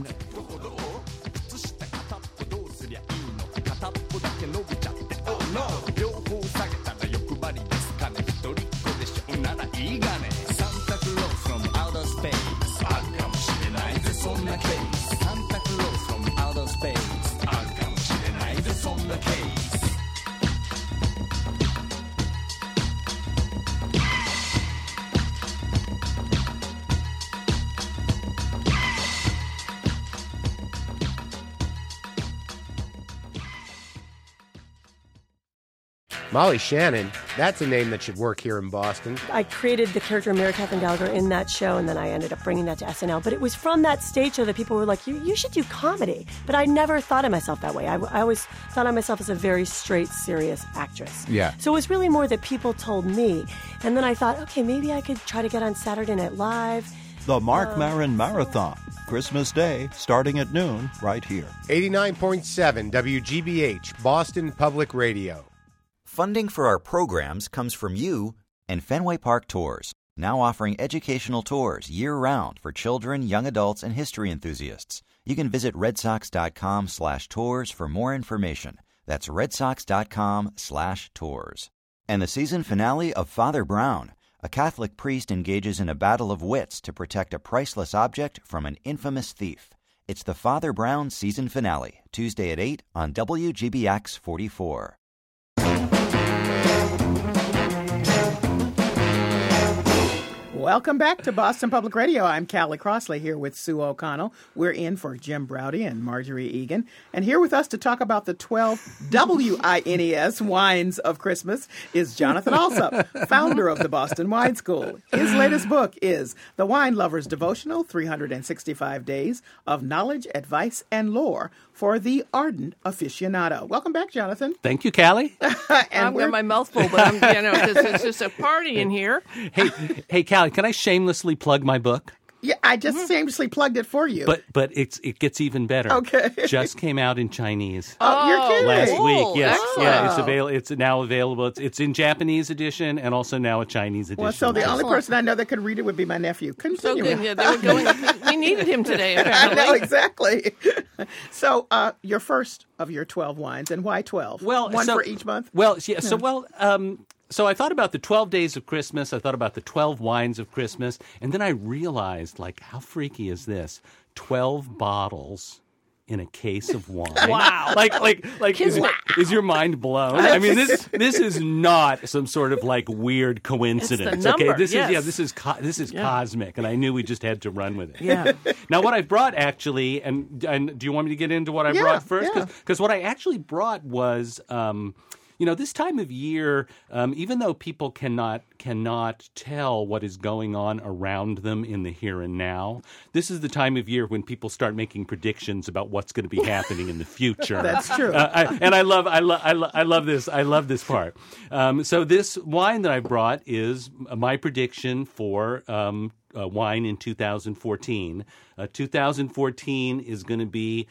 Molly Shannon, that's a name that should work here in Boston. I created the character Mary Catherine Gallagher in that show, and then I ended up bringing that to SNL. But it was from that stage show that people were like, you should do comedy. But I never thought of myself that way. I always thought of myself as a very straight, serious actress. Yeah. So it was really more that people told me. And then I thought, okay, maybe I could try to get on Saturday Night Live. The Marc Maron Marathon, Christmas Day, starting at noon, right here. 89.7 WGBH, Boston Public Radio. Funding for our programs comes from you and Fenway Park Tours, now offering educational tours year-round for children, young adults, and history enthusiasts. You can visit redsox.com/tours for more information. That's redsox.com/tours. And the season finale of Father Brown. A Catholic priest engages in a battle of wits to protect a priceless object from an infamous thief. It's the Father Brown season finale, Tuesday at 8 on WGBX 44. Welcome back to Boston Public Radio. I'm Callie Crossley here with Sue O'Connell. We're in for Jim Browdy and Marjorie Egan. And here with us to talk about the 12 WINES Wines of Christmas is Jonathan Alsop, founder of the Boston Wine School. His latest book is The Wine Lover's Devotional, 365 Days of Knowledge, Advice, and Lore for the Ardent Aficionado. Welcome back, Jonathan. Thank you, Callie. And I've got my mouth full, but I'm, it's just a party in here. Hey, Callie, can I shamelessly plug my book? Yeah, I just shamelessly plugged it for you. But it gets even better. Okay. Just came out in Chinese. Oh, you're kidding. Last week, yes. Excellent. Yeah, it's now available. It's in Japanese edition and also now a Chinese edition. Well, so the only person I know that could read it would be my nephew. Continue. So good. Yeah, they were going. We needed him today, apparently. I know, exactly. So your first of your 12 wines, and why 12? Well, one for each month? Well, yeah. So I thought about the 12 days of Christmas. I thought about the 12 wines of Christmas. And then I realized, how freaky is this? 12 bottles in a case of wine. Wow. Like is your mind blown? I mean, this is not some sort of like weird coincidence. It's the number, okay, this yes. is cosmic, and I knew we just had to run with it. Yeah. Now, what I brought actually, and do you want me to get into what I brought first? Because what I actually brought was. This time of year, even though people cannot tell what is going on around them in the here and now, this is the time of year when people start making predictions about what's going to be happening in the future. That's true. And I love this. I love this part. So this wine that I brought is my prediction for wine in 2014. 2014 is going to be.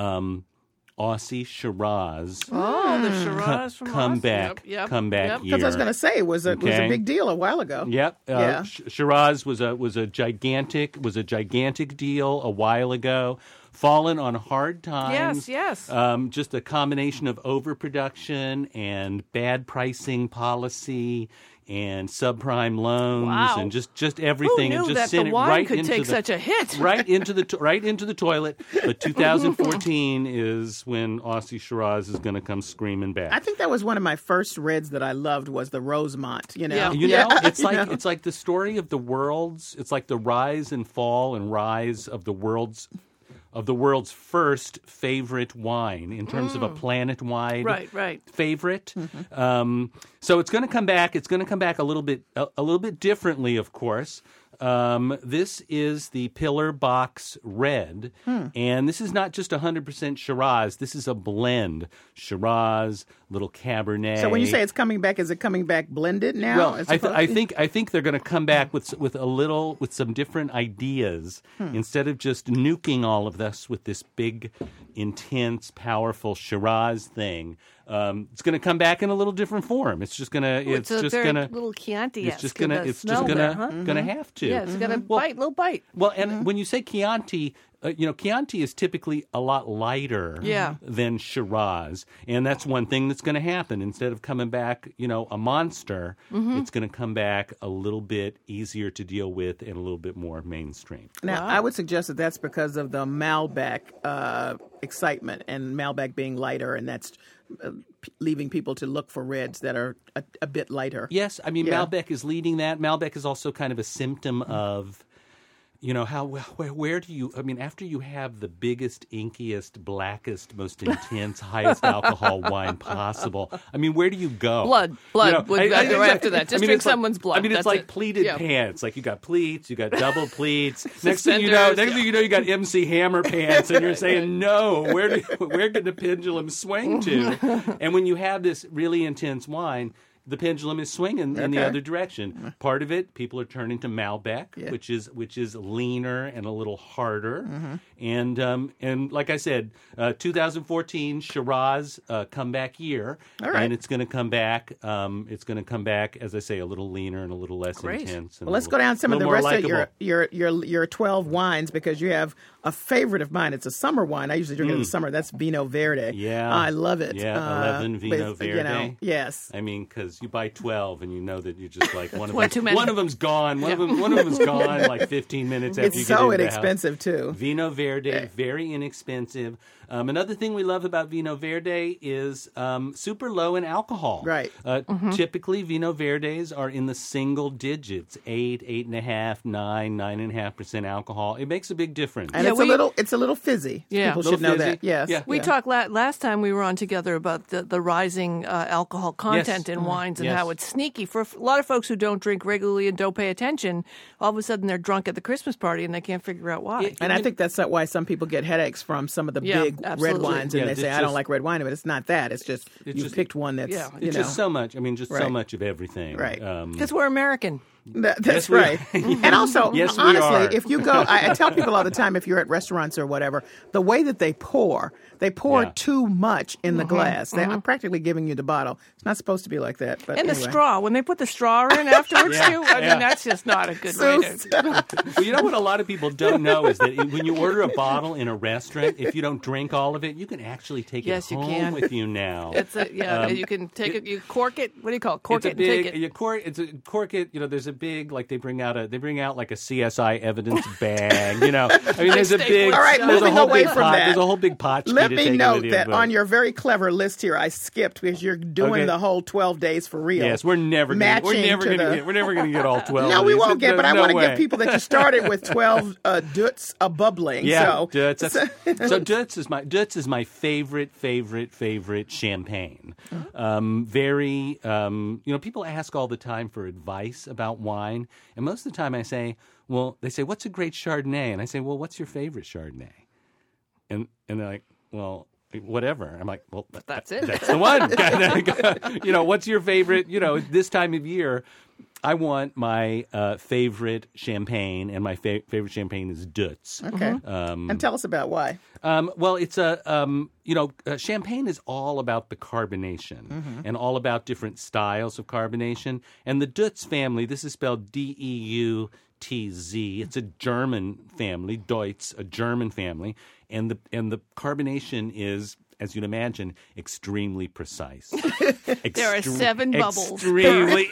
Aussie Shiraz. Oh, the Shiraz from comeback Yep. year. Because I was going to say it was a big deal a while ago. Yep. Shiraz was a gigantic deal a while ago. Fallen on hard times. Yes. Just a combination of overproduction and bad pricing policy and subprime loans and just everything. Who knew and just that sent the it wine right could into take such a hit? right into the toilet. But 2014 is when Aussie Shiraz is going to come screaming back. I think that was one of my first reds that I loved was the Rosemont. It's like the story of the world's. It's like the rise and fall and rise of the world's first favorite wine in terms of a planet-wide favorite. Mm-hmm. So it's going to come back. It's going to come back a little bit differently, of course. This is the Pillar Box Red, and this is not just 100% Shiraz. This is a blend. Shiraz, little Cabernet. So when you say it's coming back, is it coming back blended now? Well, I think they're going to come back with some different ideas instead of just nuking all of this with this big, intense, powerful Shiraz thing. It's going to come back in a little different form. It's just going to. It's just going to little Chianti. It's just going to. It's just going to have to. Yeah, it's got a little bite. Well, and when you say Chianti, Chianti is typically a lot lighter than Shiraz, and that's one thing that's going to happen. Instead of coming back, a monster, it's going to come back a little bit easier to deal with and a little bit more mainstream. Now, I would suggest that that's because of the Malbec excitement and Malbec being lighter, and that's leaving people to look for reds that are a bit lighter. Yes, I mean, Malbec is leading that. Malbec is also kind of a symptom of, where do you, after you have the biggest, inkiest, blackest, most intense, highest alcohol wine possible, where do you go? Blood. After that. Just drink someone's blood. It's like pleated pants. Like you got pleats, you got double pleats. Next thing you know, you got MC Hammer pants, and you're saying, no, where could the pendulum swing to? And when you have this really intense wine, the pendulum is swinging in the other direction. Part of it, people are turning to Malbec, which is leaner and a little harder. Mm-hmm. And like I said, 2014 Shiraz comeback year, and it's going to come back. It's going to come back, as I say, a little leaner and a little less intense. Well, let's go down some of the rest of your 12 wines, because you have a favorite of mine. It's a summer wine. I usually drink it in the summer. That's Vino Verde. Yeah, I love it. Yeah, 11 Vino Verde. Yes. Because you buy 12 and you know that you're just like one of them's gone. One of them's gone like 15 minutes after you get into the house. It's so inexpensive too. Vino Verde, very inexpensive. Another thing we love about Vino Verde is super low in alcohol. Right. Typically, Vino Verdes are in the single digits, 8.5, 9.5% alcohol. It makes a big difference. And it's a little fizzy. Yeah. People should know that. Yes. Yeah. We talked last time we were on together about the rising alcohol content in wines and how it's sneaky. For a lot of folks who don't drink regularly and don't pay attention, all of a sudden they're drunk at the Christmas party and they can't figure out why. I think that's why some people get headaches from some of the big red wines, and they say, I don't like red wine, but it's not that. It's just you picked one that's, it's just so much. So much of everything. Right. Because we're American. That's right. And also, honestly, if you go, I tell people all the time, if you're at restaurants or whatever, the way that they pour too much in the glass. They're practically giving you the bottle. It's not supposed to be like that. But and anyway. the straw, when they put the straw in afterwards too, that's just not a good way to. Well, you know what a lot of people don't know is that when you order a bottle in a restaurant, if you don't drink all of it, you can actually take it home with you now. It's you can take it, you cork it. What do you call it? Cork it and take it. Cork it. There's a big they bring out like a CSI evidence bag. You know, I mean, there's a big. All right, moving away from that. There's a whole big pot. Let me note that on your very clever list here, I skipped because you're doing the whole 12 days for real. Yes, we're never going to get all 12. No, we won't get. But I want to give people that you started with 12 Dutz a bubbling. Yeah, Dutz. So Dutz is my favorite champagne. Very, people ask all the time for advice about wine, and most of the time I say, well, they say, what's a great Chardonnay? And I say, well, what's your favorite Chardonnay? And they're like, well, whatever. I'm like, well, that's it. That's the one. What's your favorite? This time of year, I want my favorite champagne, and my favorite champagne is Dutz. Okay. And tell us about why. Well, it's champagne is all about the carbonation and all about different styles of carbonation. And the Dutz family, this is spelled Deutz. It's a German family, Deutz, a German family, and the carbonation is, as you'd imagine, extremely precise. There are 7 bubbles. Extremely,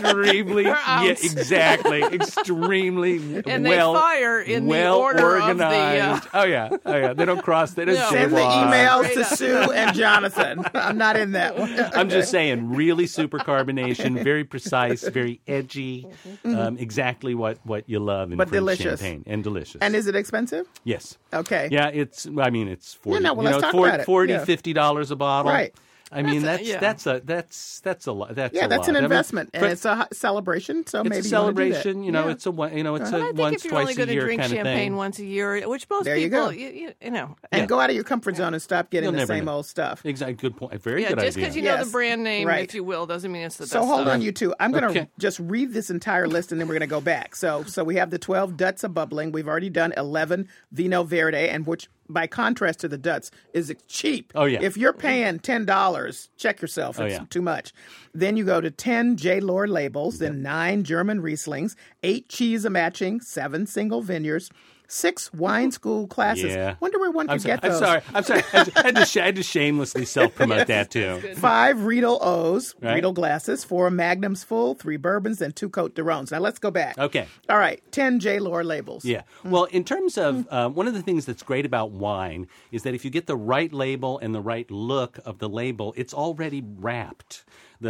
per ounce. yeah, exactly. Extremely and they fire in the order organized. of the. Oh yeah. They don't cross. They don't send the emails to Sue and Jonathan. I'm not in that one. I'm just saying, really super carbonation, very precise, very edgy, exactly what you love in French delicious. champagne, and delicious. And is it expensive? Yes. Okay. Yeah, it's 40. Let's talk about it. $40, $50 a bottle. Right. I mean, that's a lot. That's that's a lot. an investment, and it's a celebration. So maybe it's a celebration. You want to do that. It's a I think once, if you're only twice going a year to drink kind of champagne thing. once a year, which most there people, you know, and go out of your comfort zone and stop getting You'll the never same know. old stuff. Exactly. Good point. Very good idea. Just because you know the brand name, if you will, doesn't mean it's the best. So hold stuff. on, you two. I'm going to just read this entire list, and then we're going to go back. So we have the 12 Dutz a bubbling. We've already done 11 Vino Verde, and which, by contrast to the Dutz, is cheap. Oh yeah. If you're paying $10, check yourself. It's too much. Then you go to 10 J. Lohr labels, then 9 German Rieslings, 8 cheese matching, 7 single vineyards, 6 wine school classes. Yeah. Wonder where one could get those. I'm sorry. I had to shamelessly self-promote that too. 5 Riedel O's, Riedel glasses, 4 Magnums full, 3 bourbons, and 2 Cote de Rones. Now let's go back. Okay. All right. 10 J. Lohr labels. Yeah. Well, in terms of one of the things that's great about wine is that if you get the right label and the right look of the label, it's already wrapped.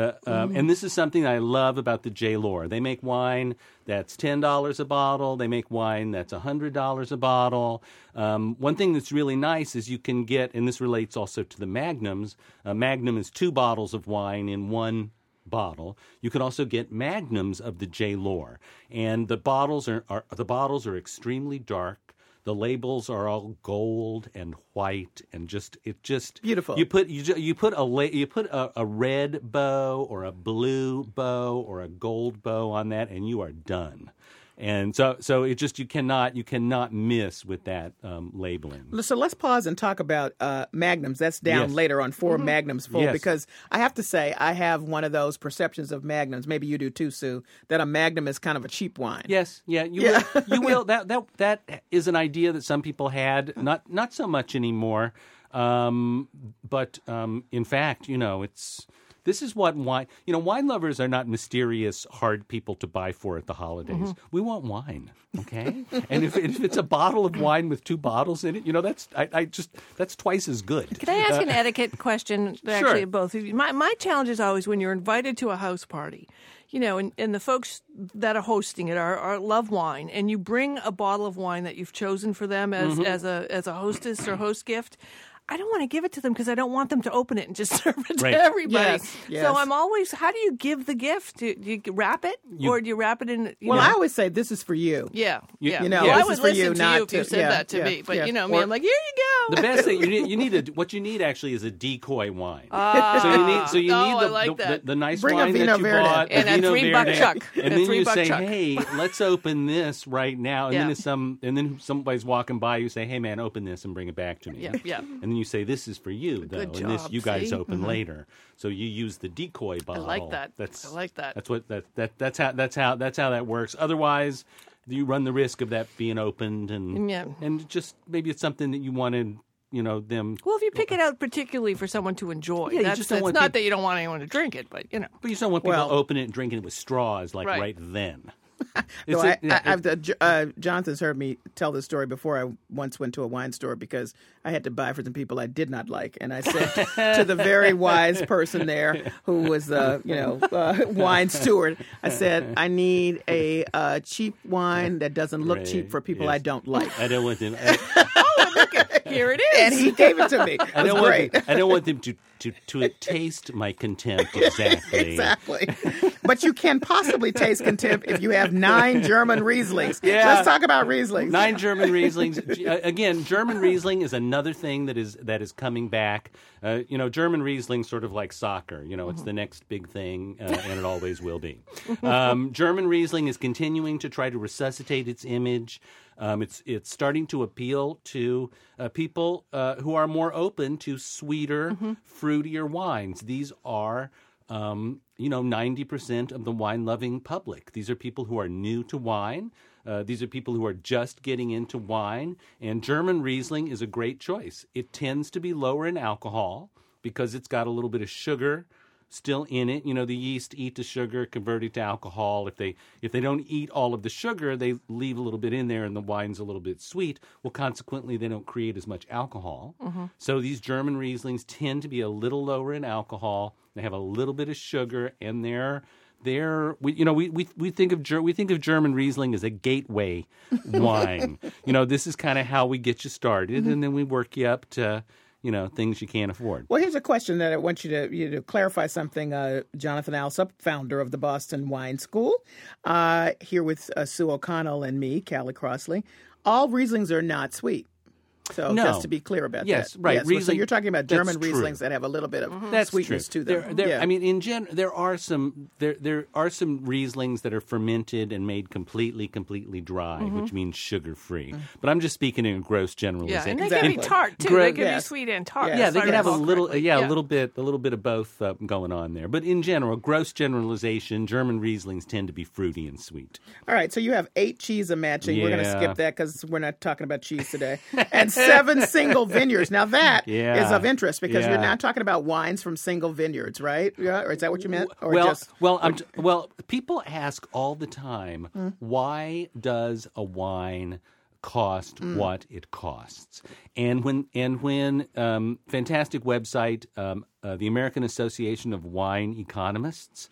And this is something I love about the J. Lohr. They make wine that's $10 a bottle. They make wine that's $100 a bottle. One thing that's really nice is you can get, and this relates also to the Magnums. Magnum is 2 bottles of wine in one bottle. You can also get Magnums of the J. Lohr, and the bottles are extremely dark. The labels are all gold and white, and just beautiful. You put a red bow or a blue bow or a gold bow on that, and you are done. And so it just you cannot miss with that labeling. So let's pause and talk about Magnums. That's down later on 4 Magnums full, because I have to say I have one of those perceptions of Magnums. Maybe you do too, Sue. That a Magnum is kind of a cheap wine. Yes, you will. That is an idea that some people had. Not so much anymore. But in fact, it's. This is what wine lovers are not mysterious, hard people to buy for at the holidays. We want wine, okay? And if it's a bottle of wine with 2 bottles in it, that's twice as good. Can I ask an etiquette question, actually, of both of you? My challenge is always when you're invited to a house party, and the folks that are hosting it are love wine, and you bring a bottle of wine that you've chosen for them as a hostess or host gift. I don't want to give it to them because I don't want them to open it and just serve it to everybody. Yes. So I'm always, how do you give the gift? Do you wrap it? Or do you wrap it in? I always say, this is for you. Yeah. I would listen to you if you said that to me. But, I'm like, here you go. The best thing, what you need actually is a decoy wine. So you need the nice wine that you bought. And a $3 chuck. And then you say, hey, let's open this right now. And then somebody's walking by, you say, hey, man, open this and bring it back to me. Yeah. And then you say, this is for you, though, Good and this job, you guys see? open later. So you use the decoy bottle. I like that. I like that. That's how that works. Otherwise, you run the risk of that being opened, and just maybe it's something that you wanted. Them. Well, if you pick it out particularly for someone to enjoy, it's not that you don't want anyone to drink it, but But you just don't want people to open it and drinking it with straws right then. Jonathan's heard me tell this story before. I once went to a wine store because I had to buy for some people I did not like, and I said to the very wise person there, who was wine steward, I said, "I need a cheap wine that doesn't look cheap for people I don't like. I don't want them." Here it is. And he gave it to me. I don't want them to taste my contempt exactly. Exactly. But you can possibly taste contempt if you have 9 German Rieslings. Yeah. Let's talk about Rieslings. 9 German Rieslings. Again, German Riesling is another thing that is coming back. German Riesling sort of like soccer. It's the next big thing, and it always will be. German Riesling is continuing to try to resuscitate its image. It's starting to appeal to people who are more open to sweeter, fruitier wines. These are 90% of the wine-loving public. These are people who are new to wine. These are people who are just getting into wine. And German Riesling is a great choice. It tends to be lower in alcohol because it's got a little bit of sugar still in it. The yeast eat the sugar, convert it to alcohol. If they don't eat all of the sugar, they leave a little bit in there and the wine's a little bit sweet. Well, consequently, they don't create as much alcohol. So these German Rieslings tend to be a little lower in alcohol. They have a little bit of sugar, and we think of German Riesling as a gateway wine. This is kind of how we get you started, and then we work you up to things you can't afford. Well, here's a question that I want you to clarify something. Jonathan Alsop, founder of the Boston Wine School, here with Sue O'Connell and me, Callie Crossley. All Rieslings are not sweet. So just to be clear about that. Yes, right. Yes, Riesling, so you're talking about German Rieslings that have a little bit of sweetness to them. I mean, in general, there are some Rieslings that are fermented and made completely dry, which means sugar-free. But I'm just speaking in gross generalization. Yeah, and they can be tart too. They can be sweet and tart. Yeah, they can have a little bit of both going on there. But in general, gross generalization, German Rieslings tend to be fruity and sweet. All right, so you have 8 cheese a matching. We're going to skip that because we're not talking about cheese today. And 7 single vineyards. Now that is of interest because you're not talking about wines from single vineyards, right? Yeah, or is that what you meant? Or people ask all the time, why does a wine cost what it costs? And when fantastic website, the American Association of Wine Economists,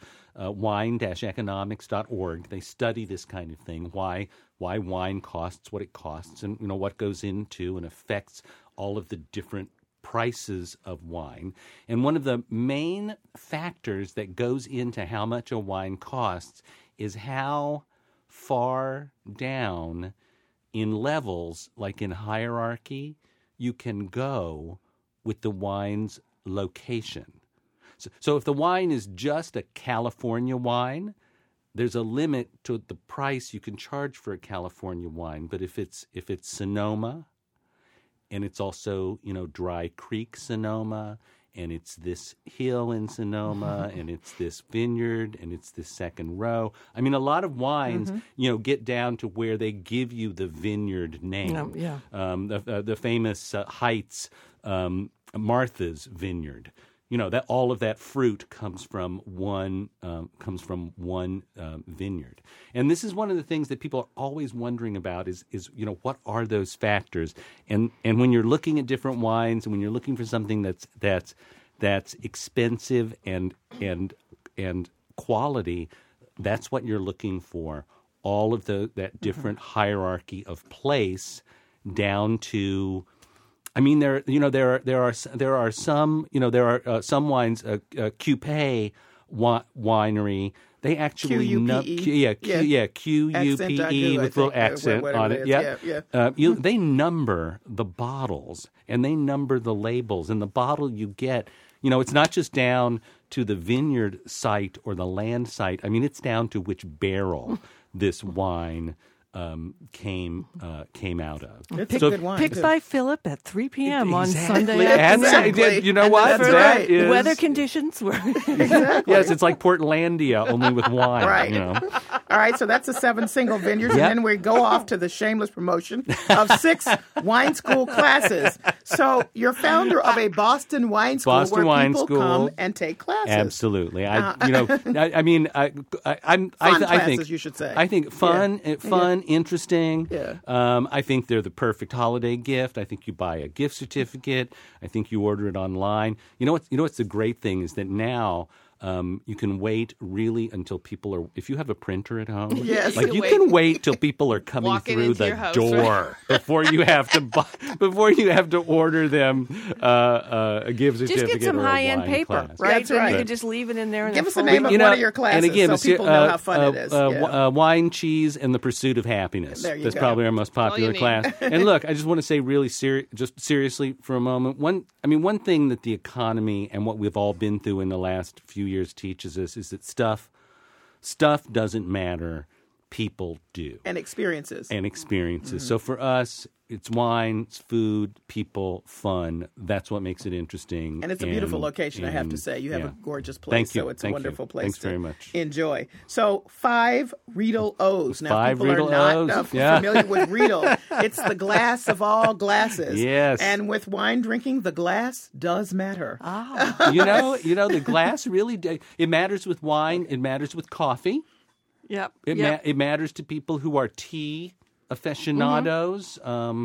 wine-economics.org, they study this kind of thing, why wine costs what it costs, and what goes into and affects all of the different prices of wine. And one of the main factors that goes into how much a wine costs is how far down in levels, like in hierarchy, you can go with the wine's location. So if the wine is just a California wine, there's a limit to the price you can charge for a California wine. But if it's Sonoma, and it's also Dry Creek Sonoma, and it's this hill in Sonoma, and it's this vineyard, and it's this second row. I mean, a lot of wines, get down to where they give you the vineyard name. The famous Heights Martha's Vineyard. That all of that fruit comes from one vineyard, and this is one of the things that people are always wondering about is what are those factors? And when you're looking at different wines, and when you're looking for something that's expensive and quality, that's what you're looking for. All of that different hierarchy of place down to. I mean, there are some wines, Qupe winery. They actually QUPE with a little accent on it. They number the bottles and they number the labels, and the bottle you get. It's not just down to the vineyard site or the land site. I mean, it's down to which barrel this wine came out of. It's a good wine. Picked by Philip at 3 p.m. on Exactly. Sunday And afternoon. you know what? That's That right. is- Weather conditions were... Exactly. Yes, it's like Portlandia, only with wine. Right. You know? All right, so that's the 7 single vineyards, Yep. and then we go off to the shameless promotion of 6 wine school classes. So you're founder of a Boston wine school Boston where Wine people School. come and take classes. Absolutely. I classes, think you should say. I think fun, Yeah. interesting. Yeah. I think they're the perfect holiday gift. I think you buy a gift certificate. I think you order it online. You know what's the great thing is that now. You can wait really until people are. If you have a printer at home, Yes. like you can wait till people are coming Walking through into the your house, door before you have to before you have to order them a gift certificate. Just get some or a high-end wine paper, class. right? That's And right. you can just leave it in there. And Give then us the fold name it. of one of your classes and again, so people know how fun it is. Yeah. Wine, cheese, and the pursuit of happiness. There you That's go. probably our most popular you need. class. And look, I just want to say really just seriously for a moment. One thing that the economy and what we've all been through in the last few years teaches us is that stuff doesn't matter. People do. And experiences. So for us, it's wine, it's food, people, fun. That's what makes it interesting. And it's a beautiful location, I have to say. You have a gorgeous place, Thank you. so it's Thank a wonderful you. place Thanks to very much. enjoy. So 5 Riedel O's. Now, 5 people Riedel are not O's. Yeah. familiar with Riedel. It's the glass of all glasses. Yes. And with wine drinking, the glass does matter. you know, the glass really it matters with wine. It matters with coffee. Yep. It matters to people who are tea aficionados.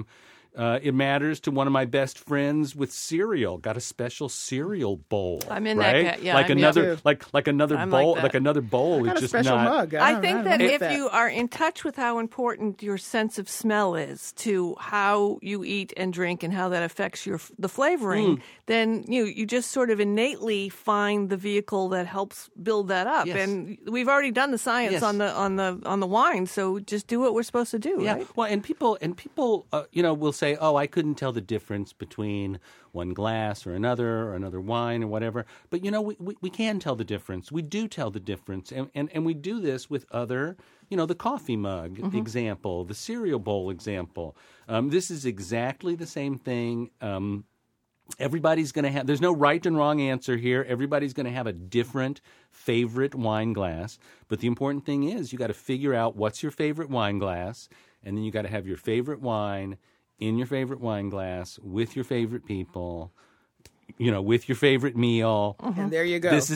It matters to one of my best friends with cereal. Got a special cereal bowl. I'm in right? that. Yeah, like I'm another too. like another I'm bowl. like that. Like another bowl I got is a just special not. mug. I think that don't if hate you are in touch with how important your sense of smell is to how you eat and drink and how that affects the flavoring, then you just sort of innately find the vehicle that helps build that up. Yes. And we've already done the science Yes. on the wine, so just do what we're supposed to do. Yeah, Right? well, and people, will say, "Oh, I couldn't tell the difference between one glass or another wine or whatever." But we can tell the difference. We do tell the difference, and we do this with other, the coffee mug example, the cereal bowl example. This is exactly the same thing. Everybody's going to have. There's no right and wrong answer here. Everybody's going to have a different favorite wine glass. But the important thing is you got to figure out what's your favorite wine glass, and then you got to have your favorite wine in your favorite wine glass with your favorite people, with your favorite meal. And there you go. This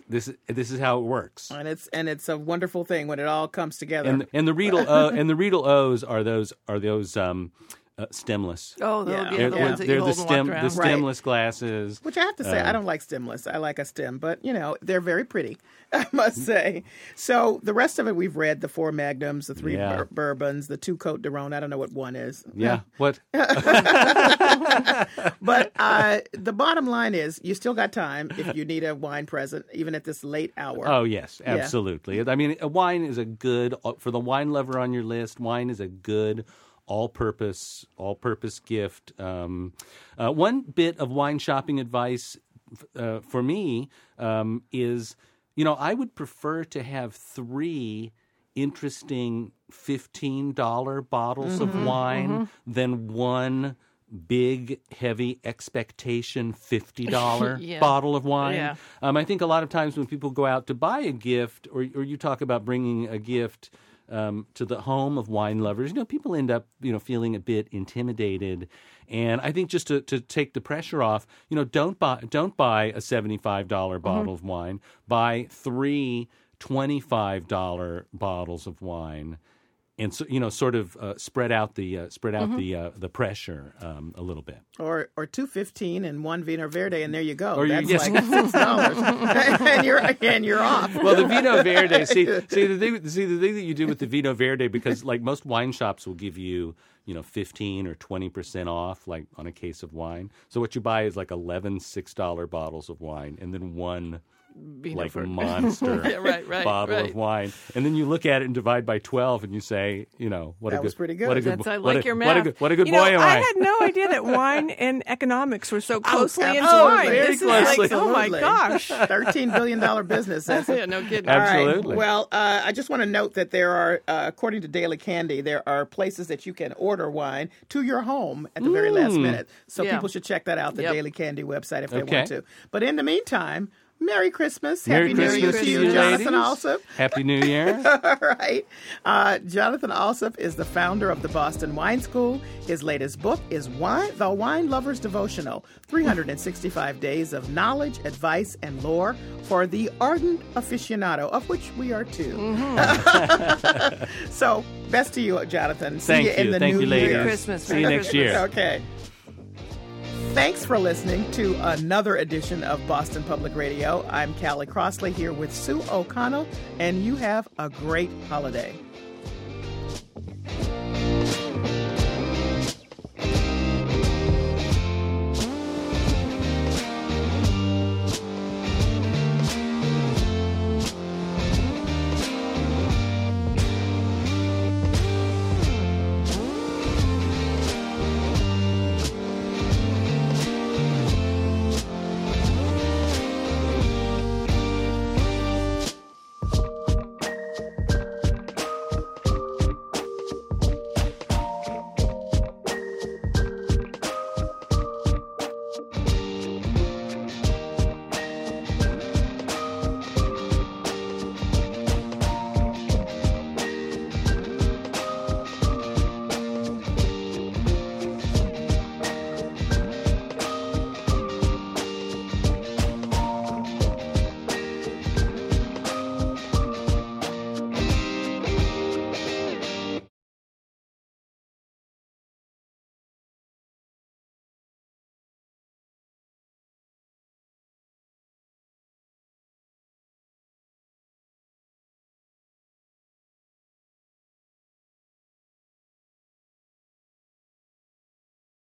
is how it works. And it's a wonderful thing when it all comes together. And the Riedel O's are those stemless. Oh, They're the ones that you hold and walk around. the stemless glasses. Which I have to say, I don't like stemless. I like a stem, but they're very pretty, I must say. So the rest of it we've read: the 4 Magnums, the 3 bourbons, the 2 Côte d'Aron. I don't know what one is. Yeah, what? But the bottom line is, you still got time if you need a wine present, even at this late hour. Oh yes, absolutely. I mean, a wine is a good for the wine lover on your list. Wine is a good all-purpose gift. One bit of wine shopping advice for me is, I would prefer to have 3 interesting $15 bottles of wine than one big, heavy expectation $50 bottle of wine. Yeah. I think a lot of times when people go out to buy a gift, or you talk about bringing a gift to the home of wine lovers, people end up, feeling a bit intimidated. And I think just to take the pressure off, don't buy a $75 bottle of wine. Buy 3 $25 bottles of wine. And so, sort of spread out the pressure a little bit. Or 2.15 and 1 Vino Verde, and there you go. Or That's yes. like $6, and you're off. Well, the Vino Verde. See the thing that you do with the Vino Verde, because like most wine shops will give you 15 or 20% off, like on a case of wine. So what you buy is like 11 $6 bottles of wine, and then one monster bottle of wine. And then you look at it and divide by 12 and you say, what that a good, was pretty good. What a good, I like your math. What a good boy am I had no idea that wine and economics were so closely absolutely. intertwined. Very This is like, closely. oh my gosh. $13 billion business. Yeah, no kidding. Absolutely. All right. Well, I just want to note that there are, according to Daily Candy, there are places that you can order wine to your home at the very last minute. So people should check that out, the Daily Candy website, if they want to. But in the meantime, Merry Christmas. Merry Happy Christmas New Year to you, Jonathan Alsop. Happy New Year. All right. Jonathan Alsop is the founder of the Boston Wine School. His latest book is The Wine Lover's Devotional, 365 Days of Knowledge, Advice, and Lore for the Ardent Aficionado, of which we are too. So, best to you, Jonathan. Thank See you in the new ladies. year. Merry Christmas. See you next year. Okay. Thanks for listening to another edition of Boston Public Radio. I'm Callie Crossley here with Sue O'Connell, and you have a great holiday.